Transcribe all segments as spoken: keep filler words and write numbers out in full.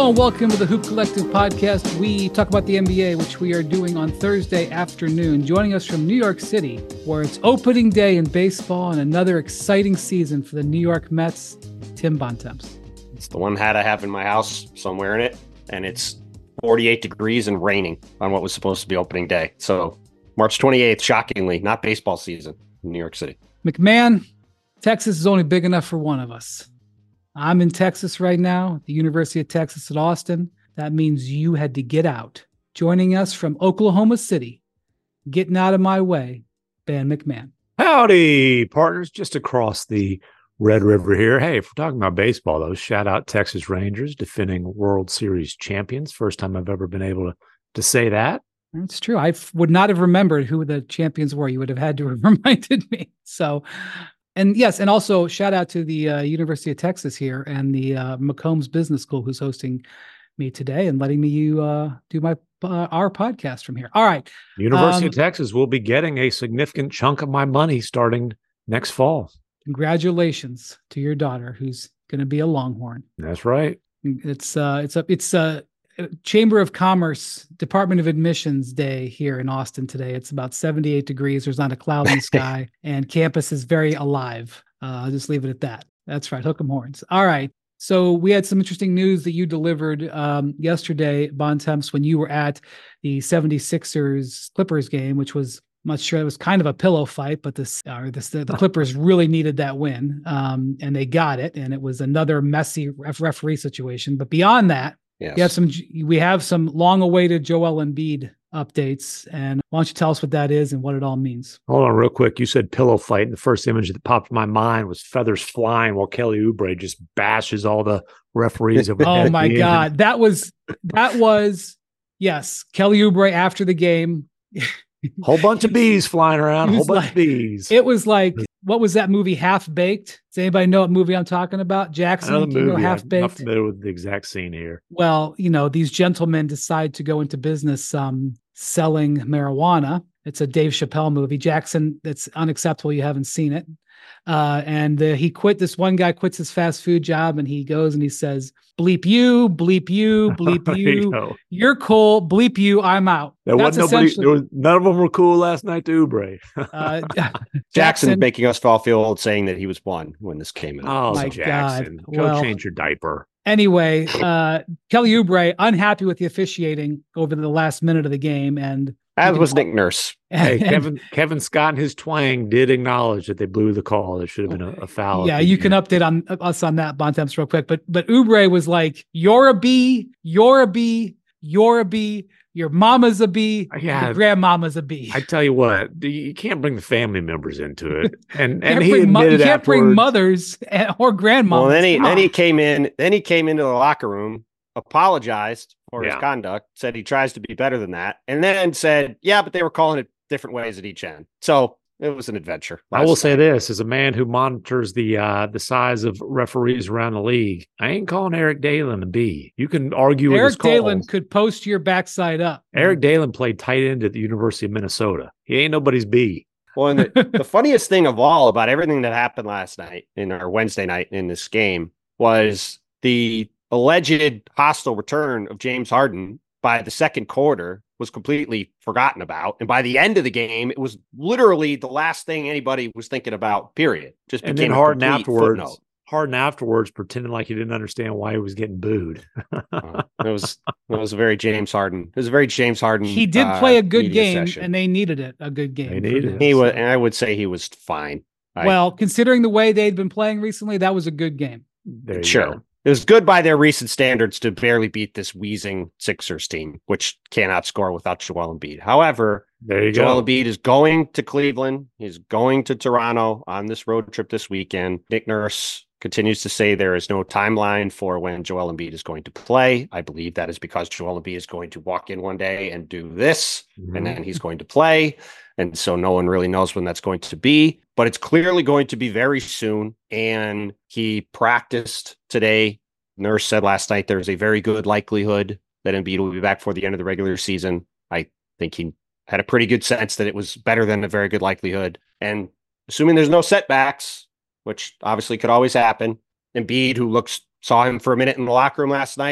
Hello and welcome to the Hoop Collective podcast. We talk about the N B A, which we are doing on Thursday afternoon. Joining us from New York City, where it's opening day in baseball and another exciting season for the New York Mets, Tim Bontemps. It's the one hat I have in my house, so I'm wearing it, and it's forty-eight degrees and raining on what was supposed to be opening day. So March twenty-eighth, shockingly, not baseball season in New York City. McMahon, Texas is only big enough for one of us. I'm in Texas right now, at the University of Texas at Austin. That means you had to get out. Joining us from Oklahoma City, getting out of my way, Ben McMahon. Howdy, partners, just across the Red River here. Hey, if we're talking about baseball, though, shout out Texas Rangers, defending World Series champions. First time I've ever been able to, to say that. It's true. I would not have remembered who the champions were. You would have had to have reminded me. So... And yes, and also shout out to the uh, University of Texas here and the uh, McCombs Business School who's hosting me today and letting me you uh, do my uh, our podcast from here. All right. University um, of Texas will be getting a significant chunk of my money starting next fall. Congratulations to your daughter who's going to be a Longhorn. That's right. It's uh it's a it's a Chamber of Commerce Department of Admissions Day here in Austin today. It's about seventy-eight degrees. There's not a cloud in the sky, and campus is very alive. Uh, I'll just leave it at that. That's right. Hook 'em horns. All right. So we had some interesting news that you delivered um, yesterday, Bontemps, when you were at the seventy-sixers Clippers game, which was, I'm not sure, it was kind of a pillow fight, but this, uh, this the, the Clippers really needed that win, um, and they got it. And it was another messy ref- referee situation. But beyond that, Yes. We have some. We have some long-awaited Joel Embiid updates, and why don't you tell us what that is and what it all means? Hold on, real quick. You said pillow fight, and the first image that popped in my mind was feathers flying while Kelly Oubre just bashes all the referees over. Oh my God, that was that was yes, Kelly Oubre after the game. Whole bunch of bees flying around. Whole bunch like, of bees. It was like, what was that movie, Half Baked? Does anybody know what movie I'm talking about? Jackson, I know the movie. You know, Half I'm Baked. not familiar with the exact scene here. Well, you know, these gentlemen decide to go into business um, selling marijuana. It's a Dave Chappelle movie. Jackson, that's unacceptable. You haven't seen it. Uh, and uh, he quit. This one guy quits his fast food job, and he goes and he says, "Bleep you, bleep you, bleep you. you You're cool. Bleep you. I'm out." There That's wasn't nobody. essentially- There was, none of them were cool last night to Oubre. uh, Jackson, Jackson making us all feel old, saying that he was one when this came in. Oh, my Jackson. God. Go Well- change your diaper. Anyway, uh, Kelly Oubre unhappy with the officiating over the last minute of the game, and As was Nick Nurse. Hey, and- Kevin Kevin Scott and his twang did acknowledge that they blew the call. There should have been a, a foul. Yeah, at the you can end. update on us on that, Bontemps, real quick. But but Oubre was like, "You're a bee, you're a bee, you're a bee, your mama's a bee, Yeah. your grandmama's a bee." I tell you what, you can't bring the family members into it, and You and can't he bring mo- admitted you can't bring afterwards- mothers and- or grandmothers. Well, then he Come then on. he came in. Then he came into the locker room, apologized for Yeah. his conduct, said he tries to be better than that, and then said, "Yeah, but they were calling it different ways at each end." So it was an adventure. I will last say night. this: as a man who monitors the uh, the size of referees around the league, I ain't calling Eric Dalen a B. You can argue with his Eric Dalen calls. could post your backside up. Eric Dalen played tight end at the University of Minnesota. He ain't nobody's B. Well, and the, the funniest thing of all about everything that happened last night in our Wednesday night in this game was the alleged hostile return of James Harden by the second quarter was completely forgotten about. And by the end of the game, it was literally the last thing anybody was thinking about, period. Just And became then a Harden complete afterwards, footnote. Harden afterwards pretending like he didn't understand why he was getting booed. Uh, it was it was a very James Harden. It was a very James Harden. He did uh, play a good media game, session. and they needed it. A good game. They from needed him, it. he was, so. and I would say he was fine. I- Well, considering the way they'd been playing recently, that was a good game. There you Sure. go. It was good by their recent standards to barely beat this wheezing Sixers team, which cannot score without Joel Embiid. However, There you Joel go. Embiid is going to Cleveland. He's going to Toronto on this road trip this weekend. Nick Nurse continues to say there is no timeline for when Joel Embiid is going to play. I believe that is because Joel Embiid is going to walk in one day and do this, Mhm. and then he's going to play. And so no one really knows when that's going to be, but it's clearly going to be very soon. And he practiced today. Nurse said last night there's a very good likelihood that Embiid will be back for the end of the regular season. I think he had a pretty good sense that it was better than a very good likelihood. And assuming there's no setbacks, which obviously could always happen, Embiid, who looks saw him for a minute in the locker room last night,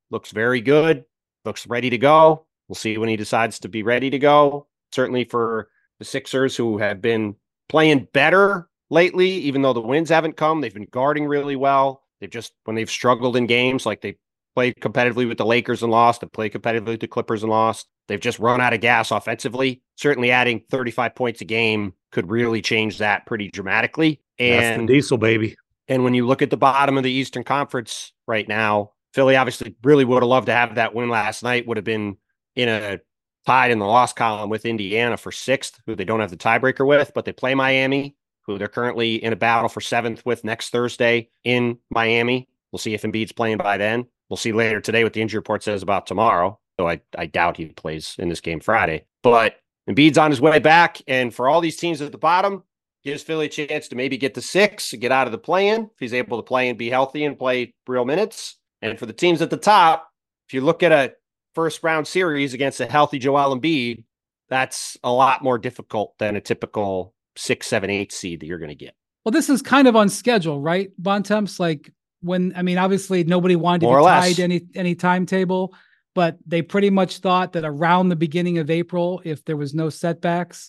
looks very good, looks ready to go. We'll see when he decides to be ready to go. Certainly for the Sixers, who have been playing better lately, even though the wins haven't come, they've been guarding really well. They've just, when they've struggled in games, like they played competitively with the Lakers and lost, they played competitively with the Clippers and lost. They've just run out of gas offensively. Certainly adding thirty-five points a game could really change that pretty dramatically. And that's the diesel, baby. And when you look at the bottom of the Eastern Conference right now, Philly obviously really would have loved to have that win last night, would have been in a tied in the loss column with Indiana for sixth, who they don't have the tiebreaker with, but they play Miami, who they're currently in a battle for seventh with next Thursday in Miami. We'll see if Embiid's playing by then. We'll see later today what the injury report says about tomorrow, though I, I doubt he plays in this game Friday. But Embiid's on his way back, and for all these teams at the bottom, gives Philly a chance to maybe get to six, get out of the play-in, if he's able to play and be healthy and play real minutes. And for the teams at the top, if you look at a first-round series against a healthy Joel Embiid, that's a lot more difficult than a typical six, seven, eight seed that you're going to get. Well, this is kind of on schedule, right, Bontemps? Like when, I mean, obviously nobody wanted to More or get less. tied to any, any timetable, but they pretty much thought that around the beginning of April, if there was no setbacks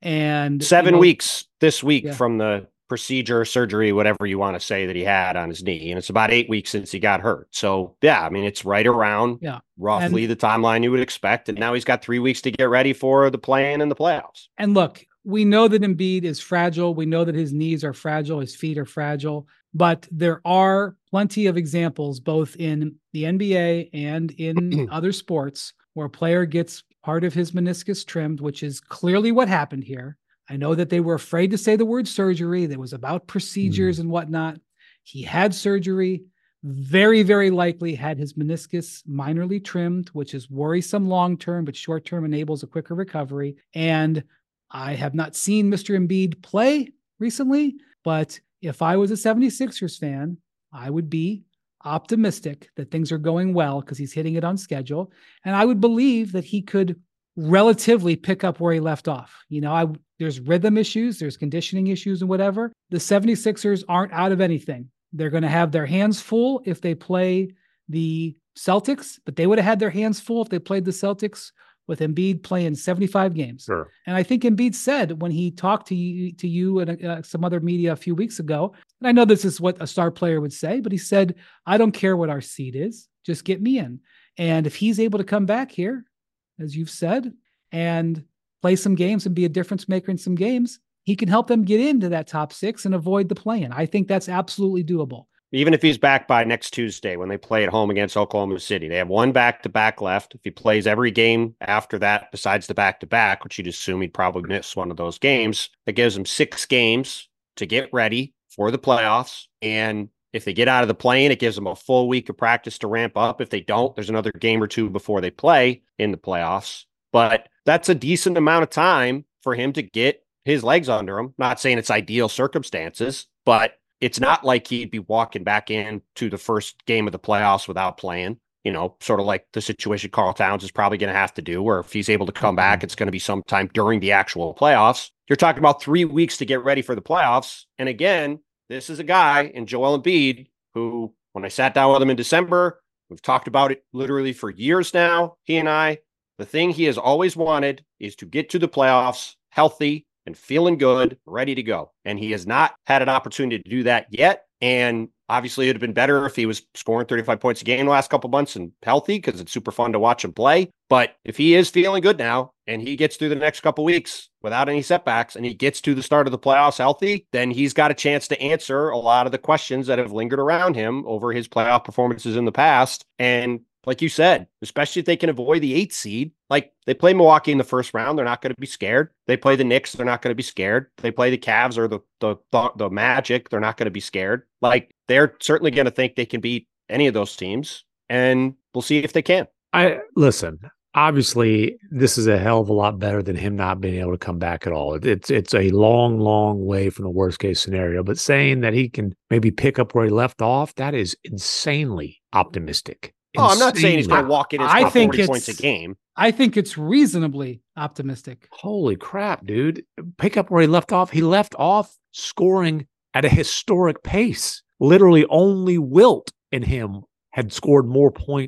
and Seven you know, weeks this week Yeah. from the procedure, surgery, whatever you want to say that he had on his knee. And it's about eight weeks since he got hurt. So yeah, I mean, it's right around Yeah. roughly And- the timeline you would expect. And now he's got three weeks to get ready for the play-in and the playoffs. And look, we know that Embiid is fragile. We know that his knees are fragile. His feet are fragile. But there are plenty of examples, both in the N B A and in other sports, where a player gets part of his meniscus trimmed, which is clearly what happened here. I know that they were afraid to say the word surgery. That was about procedures mm. and whatnot. He had surgery, very, very likely had his meniscus minorly trimmed, which is worrisome long-term, but short-term enables a quicker recovery. And I have not seen Mister Embiid play recently, but if I was a seventy-sixers fan, I would be optimistic that things are going well because he's hitting it on schedule. And I would believe that he could relatively pick up where he left off. You know, I, there's rhythm issues, there's conditioning issues and whatever. The seventy-sixers aren't out of anything. They're going to have their hands full if they play the Celtics, but they would have had their hands full if they played the Celtics with Embiid playing seventy-five games. Sure. And I think Embiid said when he talked to you, to you and uh, some other media a few weeks ago, and I know this is what a star player would say, but he said, I don't care what our seed is, just get me in. And if he's able to come back here, as you've said, and play some games and be a difference maker in some games, he can help them get into that top six and avoid the play-in. I think that's absolutely doable. Even if he's back by next Tuesday when they play at home against Oklahoma City, they have one back-to-back left. If he plays every game after that, besides the back-to-back, which you'd assume he'd probably miss one of those games, that gives him six games to get ready for the playoffs. And if they get out of the play-in, it gives them a full week of practice to ramp up. If they don't, there's another game or two before they play in the playoffs. But that's a decent amount of time for him to get his legs under him. Not saying it's ideal circumstances, but it's not like he'd be walking back in to the first game of the playoffs without playing, you know, sort of like the situation Karl Towns is probably going to have to do, where if he's able to come back, it's going to be sometime during the actual playoffs. You're talking about three weeks to get ready for the playoffs. And again, this is a guy in Joel Embiid who, when I sat down with him in December, we've talked about it literally for years now, he and I, the thing he has always wanted is to get to the playoffs healthy and feeling good, ready to go. And he has not had an opportunity to do that yet. And obviously it'd have been better if he was scoring thirty-five points a game the last couple months and healthy, because it's super fun to watch him play. But if he is feeling good now and he gets through the next couple weeks without any setbacks and he gets to the start of the playoffs healthy, then he's got a chance to answer a lot of the questions that have lingered around him over his playoff performances in the past. And like you said, especially if they can avoid the eighth seed, like they play Milwaukee in the first round, they're not going to be scared. They play the Knicks, they're not going to be scared. They play the Cavs or the the the, the Magic, they're not going to be scared. Like they're certainly going to think they can beat any of those teams, and we'll see if they can. I listen. Obviously, this is a hell of a lot better than him not being able to come back at all. It's it's a long, long way from the worst case scenario. But saying that he can maybe pick up where he left off, that is insanely optimistic. Oh, I'm not saying he's going to walk in and score forty points a game. I think it's reasonably optimistic. Holy crap, dude. Pick up where he left off. He left off scoring at a historic pace. Literally only Wilt and him had scored more points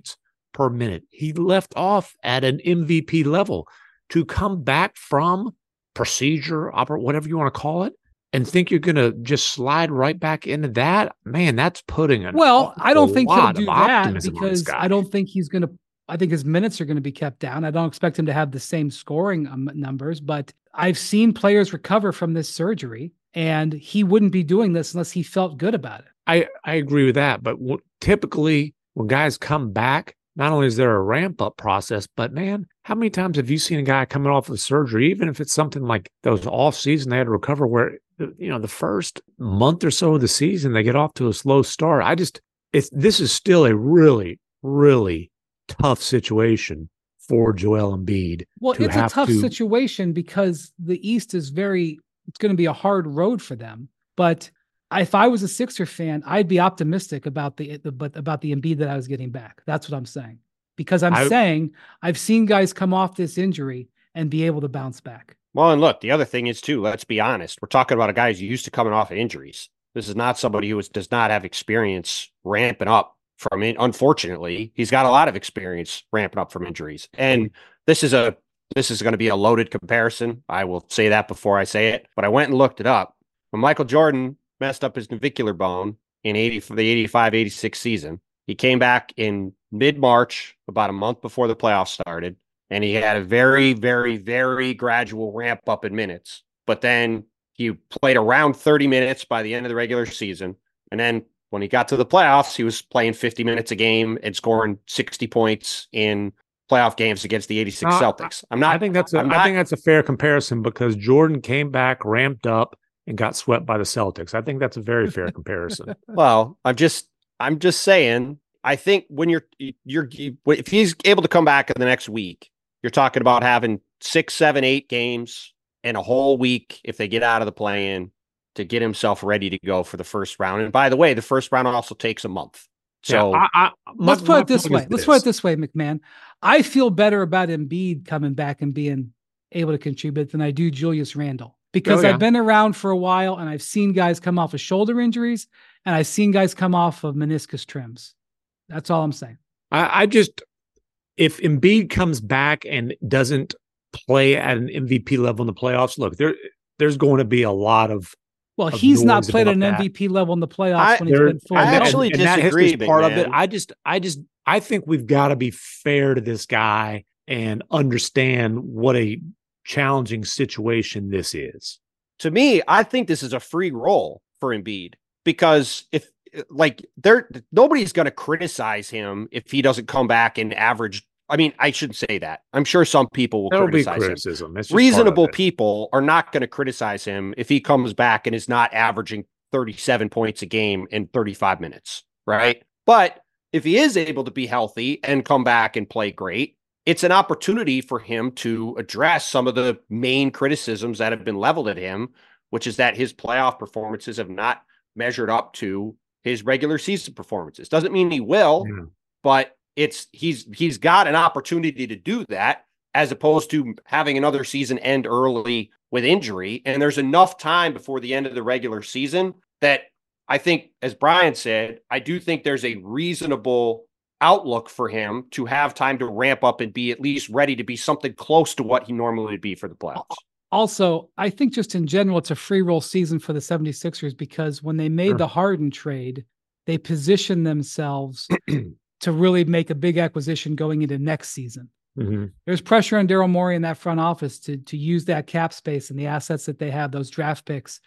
per minute. He left off at an M V P level. To come back from procedure, oper- whatever you want to call it, and think you're going to just slide right back into that, man, that's putting an well, I don't think he'll lot do of that optimism on this because guy. I don't think he's going to. I think his minutes are going to be kept down. I don't expect him to have the same scoring um, numbers, but I've seen players recover from this surgery, and he wouldn't be doing this unless he felt good about it. I, I agree with that. But w- typically when guys come back, not only is there a ramp up process, but man, how many times have you seen a guy coming off of surgery, even if it's something like those off season, they had to recover where, you know, the first month or so of the season, they get off to a slow start. I just, it's, this is still a really, really tough situation for Joel Embiid. Well, to it's a have tough to, situation because the East is very, it's going to be a hard road for them. But if I was a Sixer fan, I'd be optimistic about the, the but about the Embiid that I was getting back. That's what I'm saying. Because I'm I, saying I've seen guys come off this injury and be able to bounce back. Well, and look, the other thing is too, let's be honest. We're talking about a guy who's used to coming off of injuries. This is not somebody who is, does not have experience ramping up from it. Unfortunately, he's got a lot of experience ramping up from injuries. And this is a this is going to be a loaded comparison. I will say that before I say it. But I went and looked it up. When Michael Jordan messed up his navicular bone in eighty for the eighty-five eighty-six season, he came back in mid-March, about a month before the playoffs started, and he had a very, very, very gradual ramp up in minutes. But then he played around thirty minutes by the end of the regular season. And then when he got to the playoffs, he was playing fifty minutes a game and scoring sixty points in playoff games against the eighty-six uh, Celtics. I'm not. I think that's. A, not, I think that's a fair comparison because Jordan came back, ramped up, and got swept by the Celtics. I think that's a very fair comparison. Well, I'm just. I'm just saying. I think when you're you're if he's able to come back in the next week, you're talking about having six, seven, eight games in a whole week if they get out of the play-in to get himself ready to go for the first round. And by the way, the first round also takes a month. So yeah, I, I, my, let's put it this way. Let's this. put it this way, McMahon. I feel better about Embiid coming back and being able to contribute than I do Julius Randle because oh, yeah. I've been around for a while and I've seen guys come off of shoulder injuries and I've seen guys come off of meniscus trims. That's all I'm saying. I, I just, if Embiid comes back and doesn't play at an M V P level in the playoffs, look, there, there's going to be a lot of Well, he's not played at an that. M V P level in the playoffs I, when he's there, been full. I actually and, disagree. And that part man. of it. I just, I just, I think we've got to be fair to this guy and understand what a challenging situation this is. To me, I think this is a free roll for Embiid because if, like, there, nobody's going to criticize him if he doesn't come back and average. I mean, I shouldn't say that. I'm sure some people will That'll criticize be criticism. him. Reasonable people are not going to criticize him if he comes back and is not averaging thirty-seven points a game in thirty-five minutes, right? But if he is able to be healthy and come back and play great, it's an opportunity for him to address some of the main criticisms that have been leveled at him, which is that his playoff performances have not measured up to his regular season performances. Doesn't mean he will, yeah. but it's he's he's got an opportunity to do that as opposed to having another season end early with injury. And there's enough time before the end of the regular season that I think, as Brian said, I do think there's a reasonable outlook for him to have time to ramp up and be at least ready to be something close to what he normally would be for the playoffs. Also, I think just in general, it's a free roll season for the seventy-sixers because when they made sure. the Harden trade, they positioned themselves to really make a big acquisition going into next season. Mm-hmm. There's pressure on Daryl Morey in that front office to, to use that cap space and the assets that they have, those draft picks,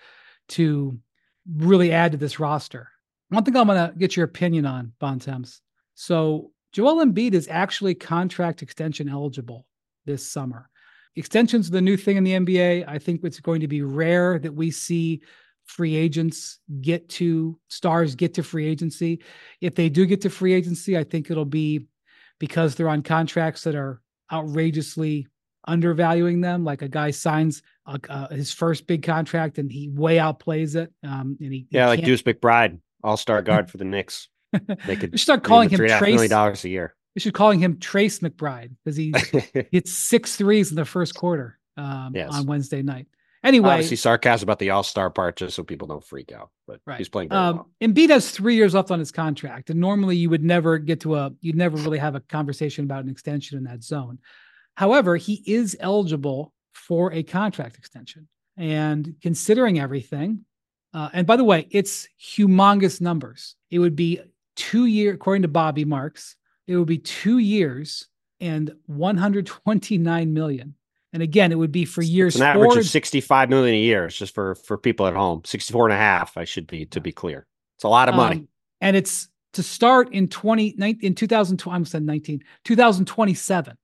to really add to this roster. One thing I'm going to get your opinion on, Bontemps. So Joel Embiid is actually contract extension eligible this summer. Extensions are the new thing in the N B A. I think it's going to be rare that we see free agents get to stars get to free agency. If they do get to free agency, I think it'll be because they're on contracts that are outrageously undervaluing them. Like a guy signs a, uh, his first big contract and he way outplays it. Um, and he, yeah, he like Deuce McBride, all-star guard for the Knicks. They could start calling him three and a half Trace million dollars a year. We should calling him Trace McBride because he hits six threes in the first quarter um, yes. on Wednesday night. Anyway, obviously sarcasm about the all-star part, just so people don't freak out. But right. he's playing very um, well. Embiid has three years left on his contract, and normally you would never get to a, you'd never really have a conversation about an extension in that zone. However, he is eligible for a contract extension, and considering everything, uh, and by the way, it's humongous numbers. It would be two years, according to Bobby Marks, it would be two years and one hundred twenty-nine million. And again, it would be for years. It's an four average of sixty-five million a year. It's just for, for people at home, sixty-four and a half, I should be, to be clear. It's a lot of money. Um, and it's to start in twenty, in two thousand, I'm saying nineteen, two thousand twenty-seven.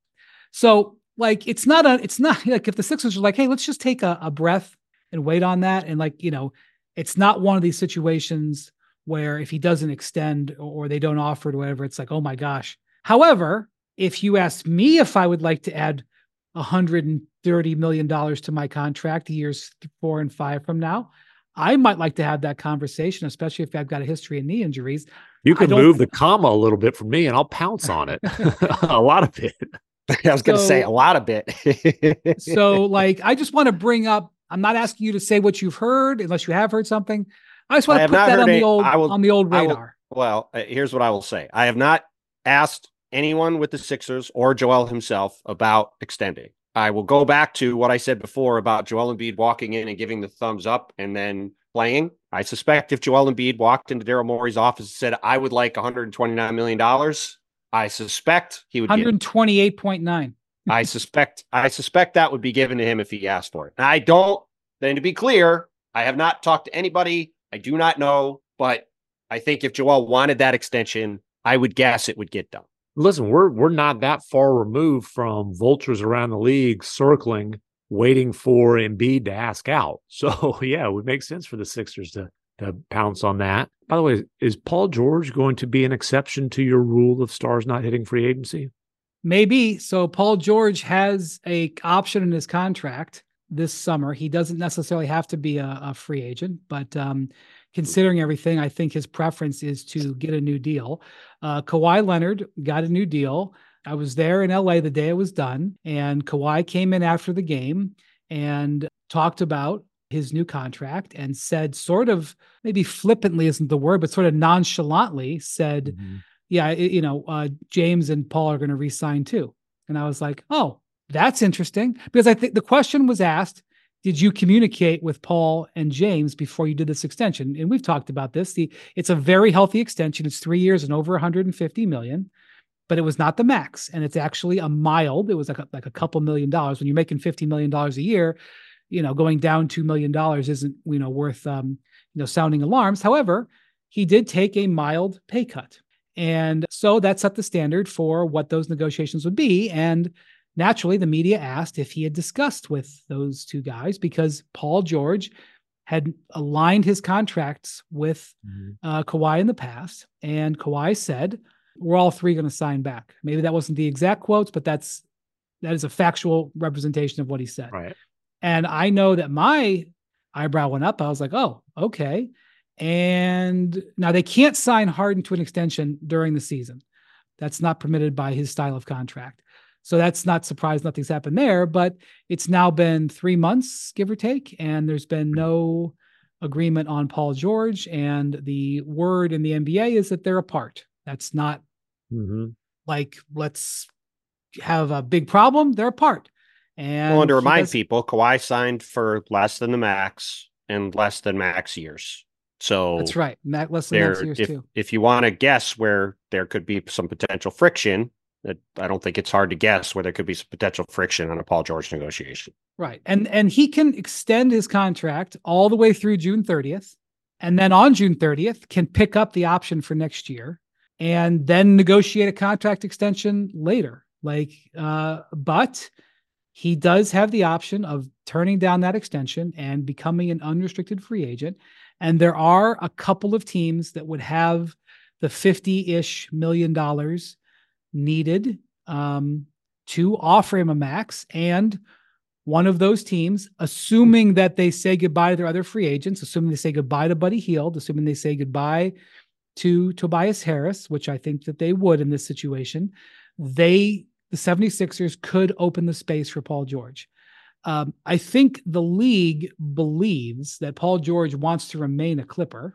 So like, it's not a, it's not like if the Sixers are like, hey, let's just take a, a breath and wait on that. And like, you know, it's not one of these situations where if he doesn't extend or they don't offer it or whatever, it's like, oh my gosh. However, if you asked me if I would like to add one hundred thirty million dollars to my contract years four and five from now, I might like to have that conversation, especially if I've got a history of knee injuries. You can move the comma a little bit for me and I'll pounce on it. A lot of it. I was going to So- say a lot of it. So like, I just want to bring up, I'm not asking you to say what you've heard unless you have heard something. I just want I to have put not that heard on the any- old, I will- on the old I will- radar. Well, uh, here's what I will say. I have not asked anyone with the Sixers or Joel himself about extending. I will go back to what I said before about Joel Embiid walking in and giving the thumbs up and then playing. I suspect if Joel Embiid walked into Daryl Morey's office and said, I would like one hundred twenty-nine million dollars, I suspect he would get it. one hundred twenty-eight point nine. I suspect I suspect that would be given to him if he asked for it. And I don't, then to be clear, I have not talked to anybody. I do not know, but I think if Joel wanted that extension, I would guess it would get done. Listen, we're we're not that far removed from vultures around the league circling, waiting for Embiid to ask out. So yeah, it would make sense for the Sixers to to pounce on that. By the way, is Paul George going to be an exception to your rule of stars not hitting free agency? Maybe. So Paul George has a option in his contract this summer. He doesn't necessarily have to be a, a free agent, but um, considering everything, I think his preference is to get a new deal. Uh, Kawhi Leonard got a new deal. I was there in L A the day it was done, and Kawhi came in after the game and talked about his new contract and said, sort of, maybe flippantly isn't the word, but sort of nonchalantly said, Mm-hmm. yeah, it, you know, uh, James and Paul are going to re-sign too. And I was like, oh, that's interesting. Because I think the question was asked, did you communicate with Paul and James before you did this extension? And we've talked about this. The It's a very healthy extension. It's three years and over one hundred fifty million, but it was not the max. And it's actually a mild, it was like a, like a couple million dollars. When you're making fifty million dollars a year, you know, going down two million dollars isn't, you know, worth, um, you know, sounding alarms. However, he did take a mild pay cut. And so that set the standard for what those negotiations would be. And naturally, the media asked if he had discussed with those two guys because Paul George had aligned his contracts with Mm-hmm. uh, Kawhi in the past. And Kawhi said, we're all three going to sign back. Maybe that wasn't the exact quotes, but that's that is a factual representation of what he said. Right. And I know that my eyebrow went up. I was like, oh, okay. And now they can't sign Harden to an extension during the season. That's not permitted by his style of contract. So that's not surprised nothing's happened there, but it's now been three months, give or take, and there's been no agreement on Paul George. And the word in the N B A is that they're apart. That's not Mm-hmm. like, let's have a big problem. They're apart. And Well, and to he remind does- people, Kawhi signed for less than the max and less than max years. So that's right. Matt, less than there, next year's if, too. if you want to guess where there could be some potential friction, that I don't think it's hard to guess where there could be some potential friction on a Paul George negotiation. Right. And and he can extend his contract all the way through June thirtieth. And then on June thirtieth can pick up the option for next year and then negotiate a contract extension later. Like, uh, but he does have the option of turning down that extension and becoming an unrestricted free agent. And there are a couple of teams that would have the fifty-ish million dollars needed um, to offer him a max. And one of those teams, assuming that they say goodbye to their other free agents, assuming they say goodbye to Buddy Hield, assuming they say goodbye to Tobias Harris, which I think that they would in this situation, they, the seventy-sixers, could open the space for Paul George. Um, I think the league believes that Paul George wants to remain a Clipper,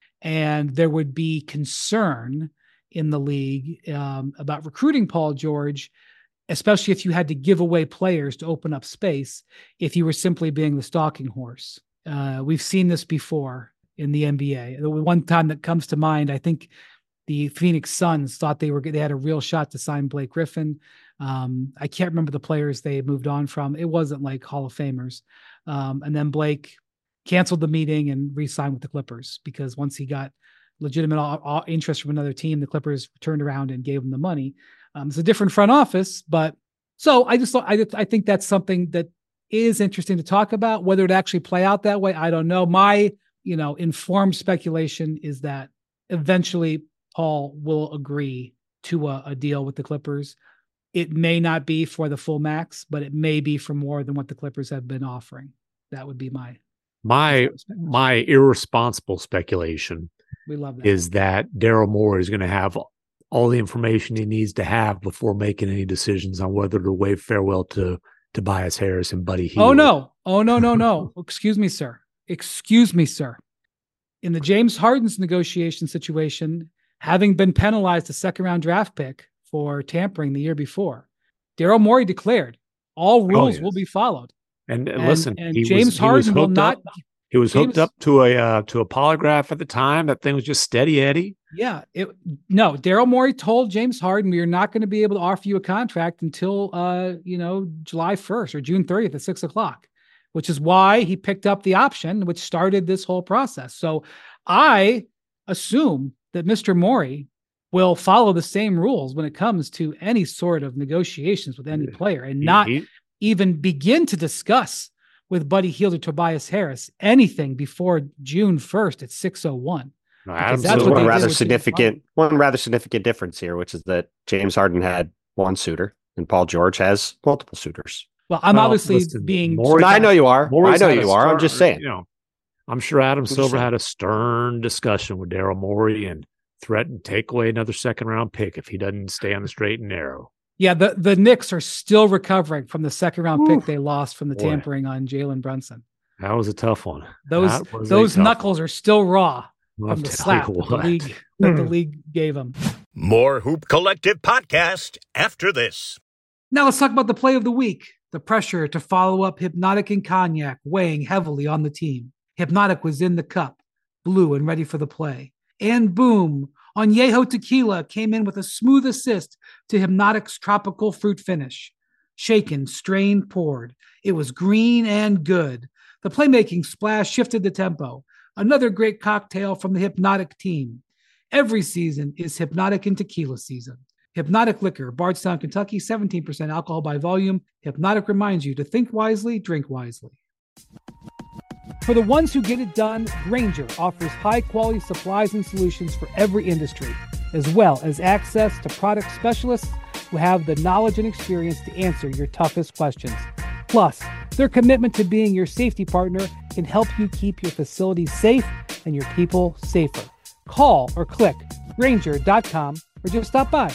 and there would be concern in the league um, about recruiting Paul George, especially if you had to give away players to open up space, if you were simply being the stalking horse. Uh, we've seen this before in the N B A. The one time that comes to mind, I think the Phoenix Suns thought they were they had a real shot to sign Blake Griffin. Um, I can't remember the players they moved on from. It wasn't like Hall of Famers. Um, and then Blake canceled the meeting and re-signed with the Clippers because once he got legitimate all, all interest from another team, the Clippers turned around and gave him the money. Um, it's a different front office, but so I just thought, I, I think that's something that is interesting to talk about. Whether it actually play out that way, I don't know. My, you know, informed speculation is that eventually Paul will agree to a, a deal with the Clippers. It may not be for the full max, but it may be for more than what the Clippers have been offering. That would be my my my irresponsible speculation. We love that. Is that Daryl Morey is going to have all the information he needs to have before making any decisions on whether to wave farewell to Tobias Harris and Buddy Hield. Oh no! Oh no! No no! Excuse me, sir. Excuse me, sir. In the James Harden's negotiation situation, having been penalized a second round draft pick for tampering the year before, Daryl Morey declared all rules oh, yes. will be followed. And, and listen, and he James was, Harden will not. Up, he was James, hooked up to a uh, to a polygraph at the time. That thing was just steady Eddie. Yeah. It, no, Daryl Morey told James Harden, we are not going to be able to offer you a contract until uh, you know, July first or June thirtieth at six o'clock, which is why he picked up the option, which started this whole process. So I assume that Mister Morey will follow the same rules when it comes to any sort of negotiations with any player and not he, he, even begin to discuss with Buddy Hield or Tobias Harris anything before June first at six oh one. No, Adam, that's one rather significant one rather significant difference here, which is that James Harden had one suitor and Paul George has multiple suitors. Well, I'm well, obviously listen, being. Morey, I know you are. Morey's I know you are. Stern, I'm just saying. You know, I'm sure Adam I'm Silver had a stern discussion with Daryl Morey and threatened to take away another second round pick if he doesn't stay on the straight and narrow. Yeah, the, the Knicks are still recovering from the second round Ooh, pick they lost from the boy. tampering on Jalen Brunson. That was a tough one. Those those knuckles one. are still raw I'll from the slap that the, league, that the league gave them. More Hoop Collective podcast after this. Now let's talk about the play of the week. The pressure to follow up Hypnotic and Cognac weighing heavily on the team. Hypnotic was in the cup, blue and ready for the play. And boom, Añejo Tequila came in with a smooth assist to Hypnotic's tropical fruit finish. Shaken, strained, poured. It was green and good. The playmaking splash shifted the tempo. Another great cocktail from the Hypnotic team. Every season is Hypnotic and Tequila season. Hypnotic Liquor, Bardstown, Kentucky, seventeen percent alcohol by volume. Hypnotic reminds you to think wisely, drink wisely. For the ones who get it done, Grainger offers high-quality supplies and solutions for every industry, as well as access to product specialists who have the knowledge and experience to answer your toughest questions. Plus, their commitment to being your safety partner can help you keep your facilities safe and your people safer. Call or click Grainger dot com or just stop by.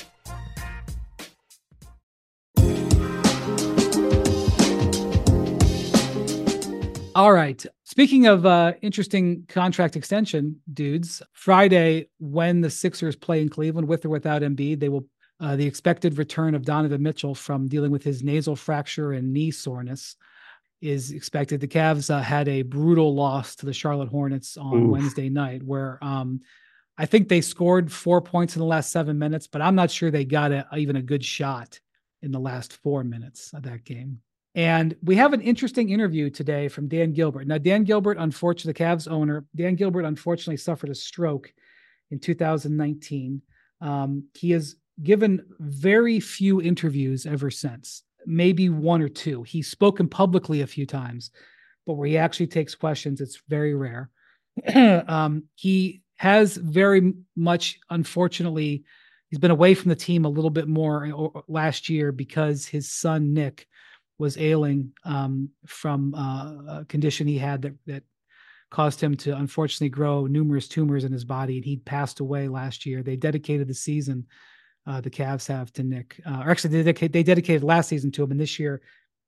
All right. Speaking of uh, interesting contract extension, dudes, Friday, when the Sixers play in Cleveland with or without Embiid, they will uh, the expected return of Donovan Mitchell from dealing with his nasal fracture and knee soreness is expected. The Cavs uh, had a brutal loss to the Charlotte Hornets on Oof. Wednesday night, where um, I think they scored four points in the last seven minutes, but I'm not sure they got a, even a good shot in the last four minutes of that game. And we have an interesting interview today from Dan Gilbert. Now, Dan Gilbert, unfortunately, the Cavs owner, Dan Gilbert unfortunately suffered a stroke in two thousand nineteen. Um, he has given very few interviews ever since, maybe one or two. He's spoken publicly a few times, but where he actually takes questions, it's very rare. um, he has very much, unfortunately, he's been away from the team a little bit more last year because his son, Nick, was ailing um, from uh, a condition he had that, that caused him to unfortunately grow numerous tumors in his body. And he passed away last year. They dedicated the season, uh, the Cavs have, to Nick. Uh, or actually, they, dedicated, they dedicated last season to him. And this year,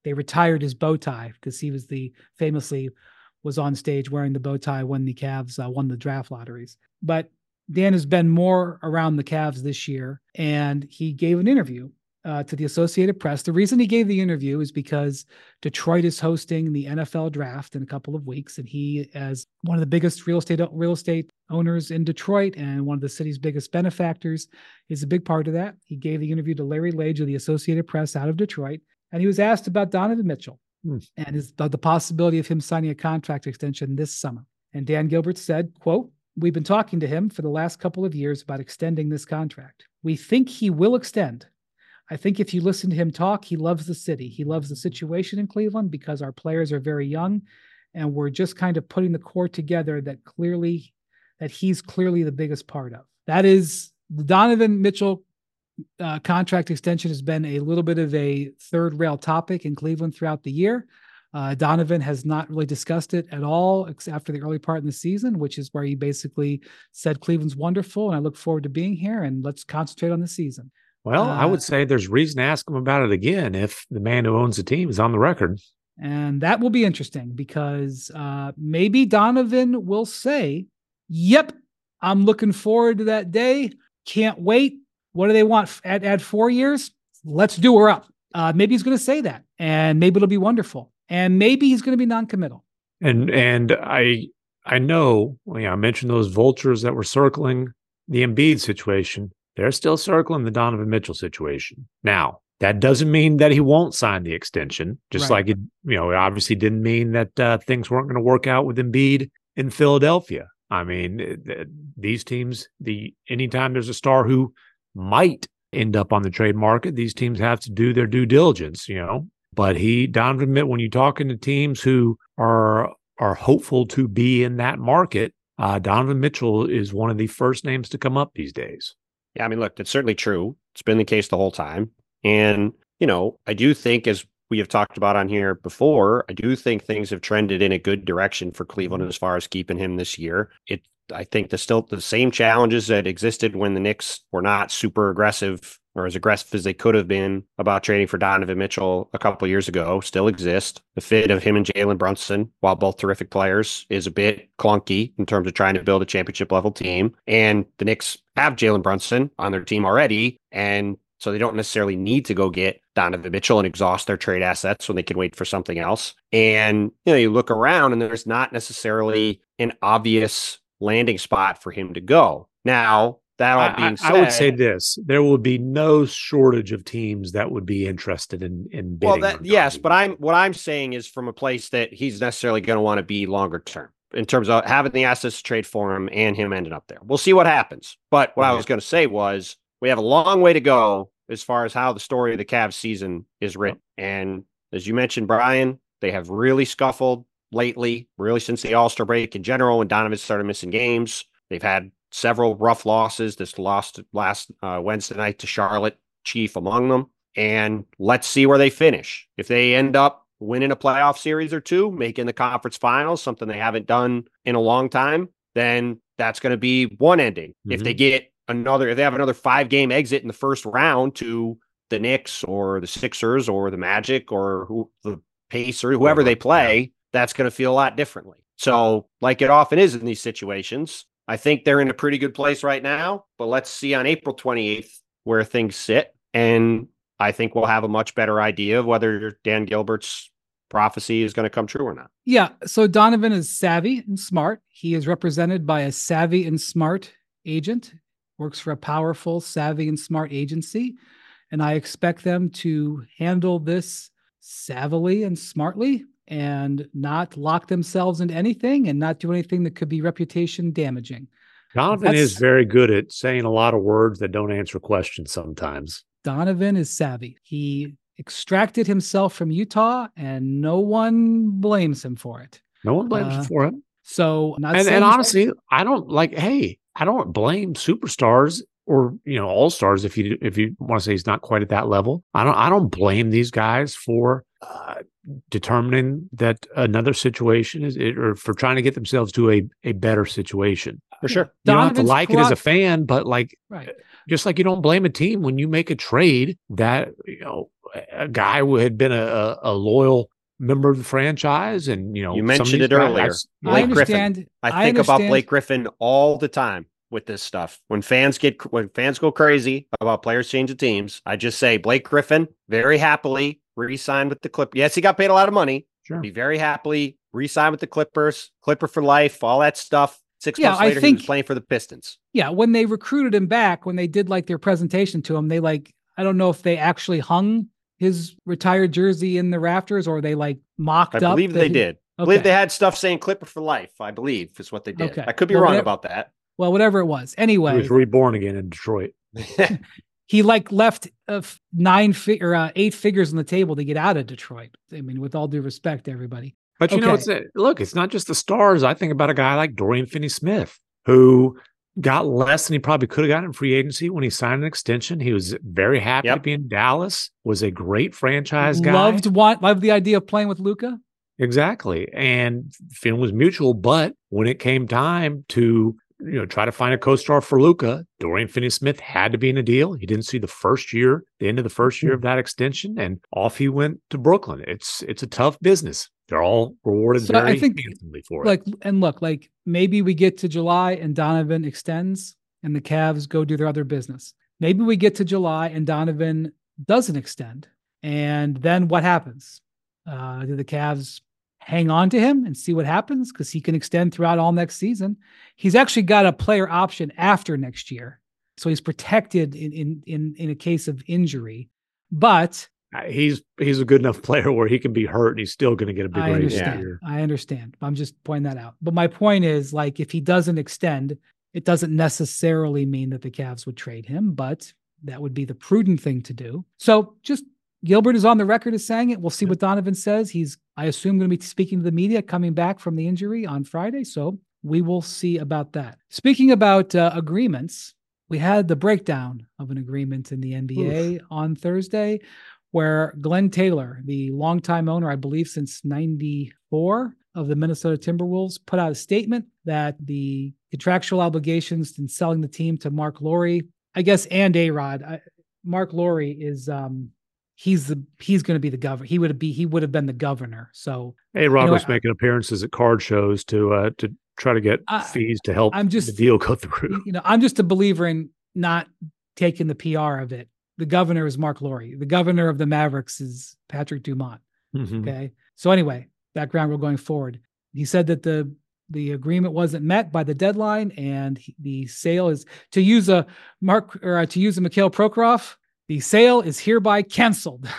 they retired his bow tie because he was the famously was on stage wearing the bow tie when the Cavs uh, won the draft lotteries. But Dan has been more around the Cavs this year, and he gave an interview uh, to the Associated Press. The reason he gave the interview is because Detroit is hosting the N F L draft in a couple of weeks, and he, as one of the biggest real estate real estate owners in Detroit and one of the city's biggest benefactors, is a big part of that. He gave the interview to Larry Lage of the Associated Press out of Detroit, and he was asked about Donovan Mitchell hmm. and his, the, the possibility of him signing a contract extension this summer. And Dan Gilbert said, quote, "We've been talking to him for the last couple of years about extending this contract. We think he will extend. I think if you listen to him talk, he loves the city. He loves the situation in Cleveland because our players are very young, and we're just kind of putting the core together that clearly, that he's clearly the biggest part of." That is, the Donovan Mitchell uh, contract extension has been a little bit of a third rail topic in Cleveland throughout the year. Uh, Donovan has not really discussed it at all, except for the early part in the season, which is where he basically said Cleveland's wonderful and I look forward to being here and let's concentrate on the season. Well, uh, I would uh, say there's reason to ask him about it again if the man who owns the team is on the record. And that will be interesting because uh, maybe Donovan will say, yep, I'm looking forward to that day. Can't wait. What do they want? Add, add four years? Let's do her up. Uh, maybe he's going to say that, and maybe it'll be wonderful. And maybe he's going to be non-committal. And and I I know, you know, I mentioned those vultures that were circling the Embiid situation. They're still circling the Donovan Mitchell situation. Now, that doesn't mean that he won't sign the extension, just Right. like it, you know, it obviously didn't mean that uh, things weren't going to work out with Embiid in Philadelphia. I mean, th- these teams, the anytime there's a star who might end up on the trade market, these teams have to do their due diligence, you know. But he, Donovan Mitchell, when you're talking to teams who are are hopeful to be in that market, uh, Donovan Mitchell is one of the first names to come up these days. Yeah, I mean, look, that's certainly true. It's been the case the whole time. And, you know, I do think, as we have talked about on here before, I do think things have trended in a good direction for Cleveland as far as keeping him this year. It, I think the still the same challenges that existed when the Knicks were not super aggressive or as aggressive as they could have been about trading for Donovan Mitchell a couple of years ago still exist. The fit of him and Jalen Brunson, while both terrific players, is a bit clunky in terms of trying to build a championship level team. And the Knicks have Jalen Brunson on their team already. And so they don't necessarily need to go get Donovan Mitchell and exhaust their trade assets when they can wait for something else. And, you know, you look around and there's not necessarily an obvious landing spot for him to go. Now, that all being I, said, I would say this: there will be no shortage of teams that would be interested in in bidding. Well, that, yes, but I'm what I'm saying is from a place that he's necessarily going to want to be longer term in terms of having the assets to trade for him and him ending up there. We'll see what happens. But what mm-hmm. I was going to say was we have a long way to go as far as how the story of the Cavs season is written. And as you mentioned, Brian, they have really scuffled lately, really since the All-Star break in general, when Donovan started missing games. They've had several rough losses. This lost last uh, Wednesday night to Charlotte, chief among them. And let's see where they finish. If they end up winning a playoff series or two, making the conference finals, something they haven't done in a long time, then that's going to be one ending. Mm-hmm. If they get another, if they have another five game exit in the first round to the Knicks or the Sixers or the Magic or who, the Pacers, whoever they play, that's going to feel a lot differently. So like it often is in these situations, I think they're in a pretty good place right now, but let's see on April twenty-eighth where things sit. And I think we'll have a much better idea of whether Dan Gilbert's prophecy is going to come true or not. Yeah. So Donovan is savvy and smart. He is represented by a savvy and smart agent, works for a powerful, savvy and smart agency. And I expect them to handle this savvily and smartly and not lock themselves into anything and not do anything that could be reputation damaging. Donovan That's, is very good at saying a lot of words that don't answer questions sometimes. Donovan is savvy. He extracted himself from Utah and no one blames him for it. No one blames uh, him for it. So, not and, and honestly, I don't like, hey, I don't blame superstars or, you know, all-stars if you if you want to say he's not quite at that level. I don't I don't blame these guys for uh, determining that another situation is it, or for trying to get themselves to a, a better situation. For sure. You don't have to like it as a fan, but like right. just like you don't blame a team when you make a trade that, you know, a guy who had been a, a loyal member of the franchise. And, you know, you mentioned it earlier. Guys, I Blake Griffin. understand. I I think about understand. Blake Griffin all the time with this stuff. When fans get when fans go crazy about players changing teams, I just say Blake Griffin very happily re-signed with the Clippers. Yes, he got paid a lot of money. Sure. He very happily re-signed with the Clippers, Clipper for life, all that stuff. Six Yeah, months I later, think- he was playing for the Pistons. Yeah, when they recruited him back, when they did like their presentation to him, they like, I don't know if they actually hung his retired jersey in the rafters or they like mocked I up. believe that they he- did. I Okay. believe they had stuff saying Clipper for life, I believe is what they did. Okay. I could be Well, wrong whatever- about that. Well, whatever it was. He Anyway, was reborn again in Detroit. he like left uh, f- nine fi- or uh, eight figures on the table to get out of Detroit. I mean, with all due respect to everybody. But you know, Okay. it's a, look, it's not just the stars. I think about a guy like Dorian Finney-Smith, who got less than he probably could have gotten in free agency when he signed an extension. He was very happy Yep. to be in Dallas, was a great franchise guy. Loved want loved the idea of playing with Luca. Exactly. And Finn was mutual, but when it came time to, you know, try to find a co-star for Luca, Dorian Finney-Smith had to be in a deal. He didn't see the first year, the end of the first year of that extension, and off he went to Brooklyn. It's it's a tough business. They're all rewarded So I very think, handsomely for it. Like, and look, like maybe we get to July and Donovan extends and the Cavs go do their other business. Maybe we get to July and Donovan doesn't extend. And then what happens? Uh, do the Cavs hang on to him and see what happens? Because he can extend throughout all next season. He's actually got a player option after next year. So he's protected in in in, in a case of injury. But He's he's a good enough player where he can be hurt and he's still going to get a big I raise understand. year. I understand. I'm just pointing that out. But my point is, like, if he doesn't extend, it doesn't necessarily mean that the Cavs would trade him, but that would be the prudent thing to do. So just Gilbert is on the record as saying it. We'll see what Donovan says. He's, I assume, going to be speaking to the media coming back from the injury on Friday. So we will see about that. Speaking about uh, agreements, we had the breakdown of an agreement in the N B A Oof. on Thursday, where Glenn Taylor, the longtime owner, I believe since ninety-four of the Minnesota Timberwolves, put out a statement that the contractual obligations in selling the team to Mark Lowry, I guess, and A-Rod. I, Mark Lowry is um he's the he's going to be the governor. He would be he would have been the governor. So Hey, Rod You know, was I- making appearances at card shows to uh, to try to get I- fees to help I'm just- the deal go through. you know, I'm just a believer in not taking the P R of it. The governor is Mark Lowry. The governor of the Mavericks is Patrick Dumont. Mhm. Okay. So anyway, background rule going forward. He said that the the agreement wasn't met by the deadline, and he- the sale is, to use a Mark or uh, to use a Mikhail Prokhorov, the sale is hereby canceled,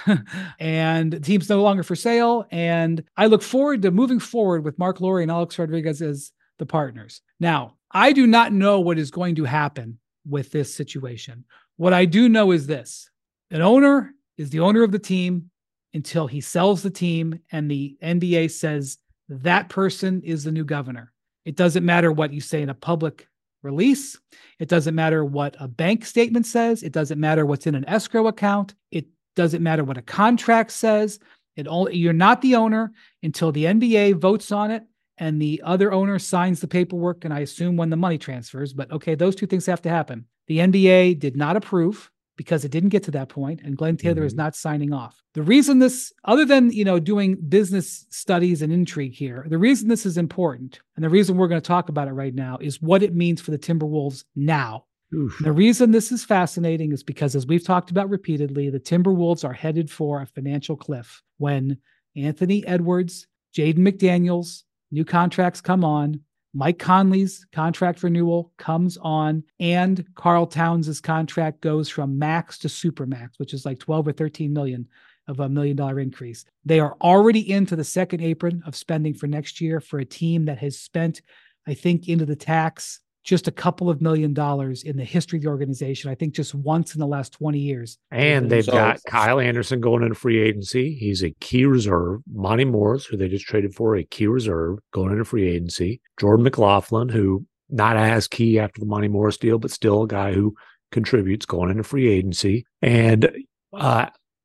and the team's no longer for sale. And I look forward to moving forward with Mark Lowry and Alex Rodriguez as the partners. Now, I do not know what is going to happen with this situation. What I do know is this: an owner is the owner of the team until he sells the team and the N B A says that person is the new governor. It doesn't matter what you say in a public release. It doesn't matter what a bank statement says. It doesn't matter what's in an escrow account. It doesn't matter what a contract says. It only, you're not the owner until the N B A votes on it and the other owner signs the paperwork, and I assume when the money transfers. But okay, those two things have to happen. The N B A did not approve because it didn't get to that point, and Glenn Taylor is Mhm. not signing off. The reason this, other than, you know, doing business studies and intrigue here, the reason this is important, and the reason we're going to talk about it right now, is what it means for the Timberwolves now. Oof. The reason this is fascinating is because, as we've talked about repeatedly, the Timberwolves are headed for a financial cliff when Anthony Edwards, Jaden McDaniels, new contracts come on, Mike Conley's contract renewal comes on, and Karl Towns' contract goes from max to super max, which is like twelve or thirteen million of a million dollar increase. They are already into the second apron of spending for next year for a team that has spent, I think, into the tax just a couple of million dollars in the history of the organization. I think just once in the last twenty years. And they've So- got Kyle Anderson going into free agency. He's a key reserve. Monty Morris, who they just traded for, a key reserve going into free agency. Jordan McLaughlin, who not as key after the Monty Morris deal, but still a guy who contributes going into free agency. And uh,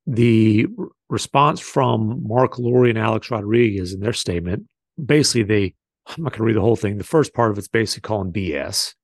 the r- response from Mark Lowry and Alex Rodriguez in their statement, basically they, I'm not going to read the whole thing. The first part of it's basically calling B S.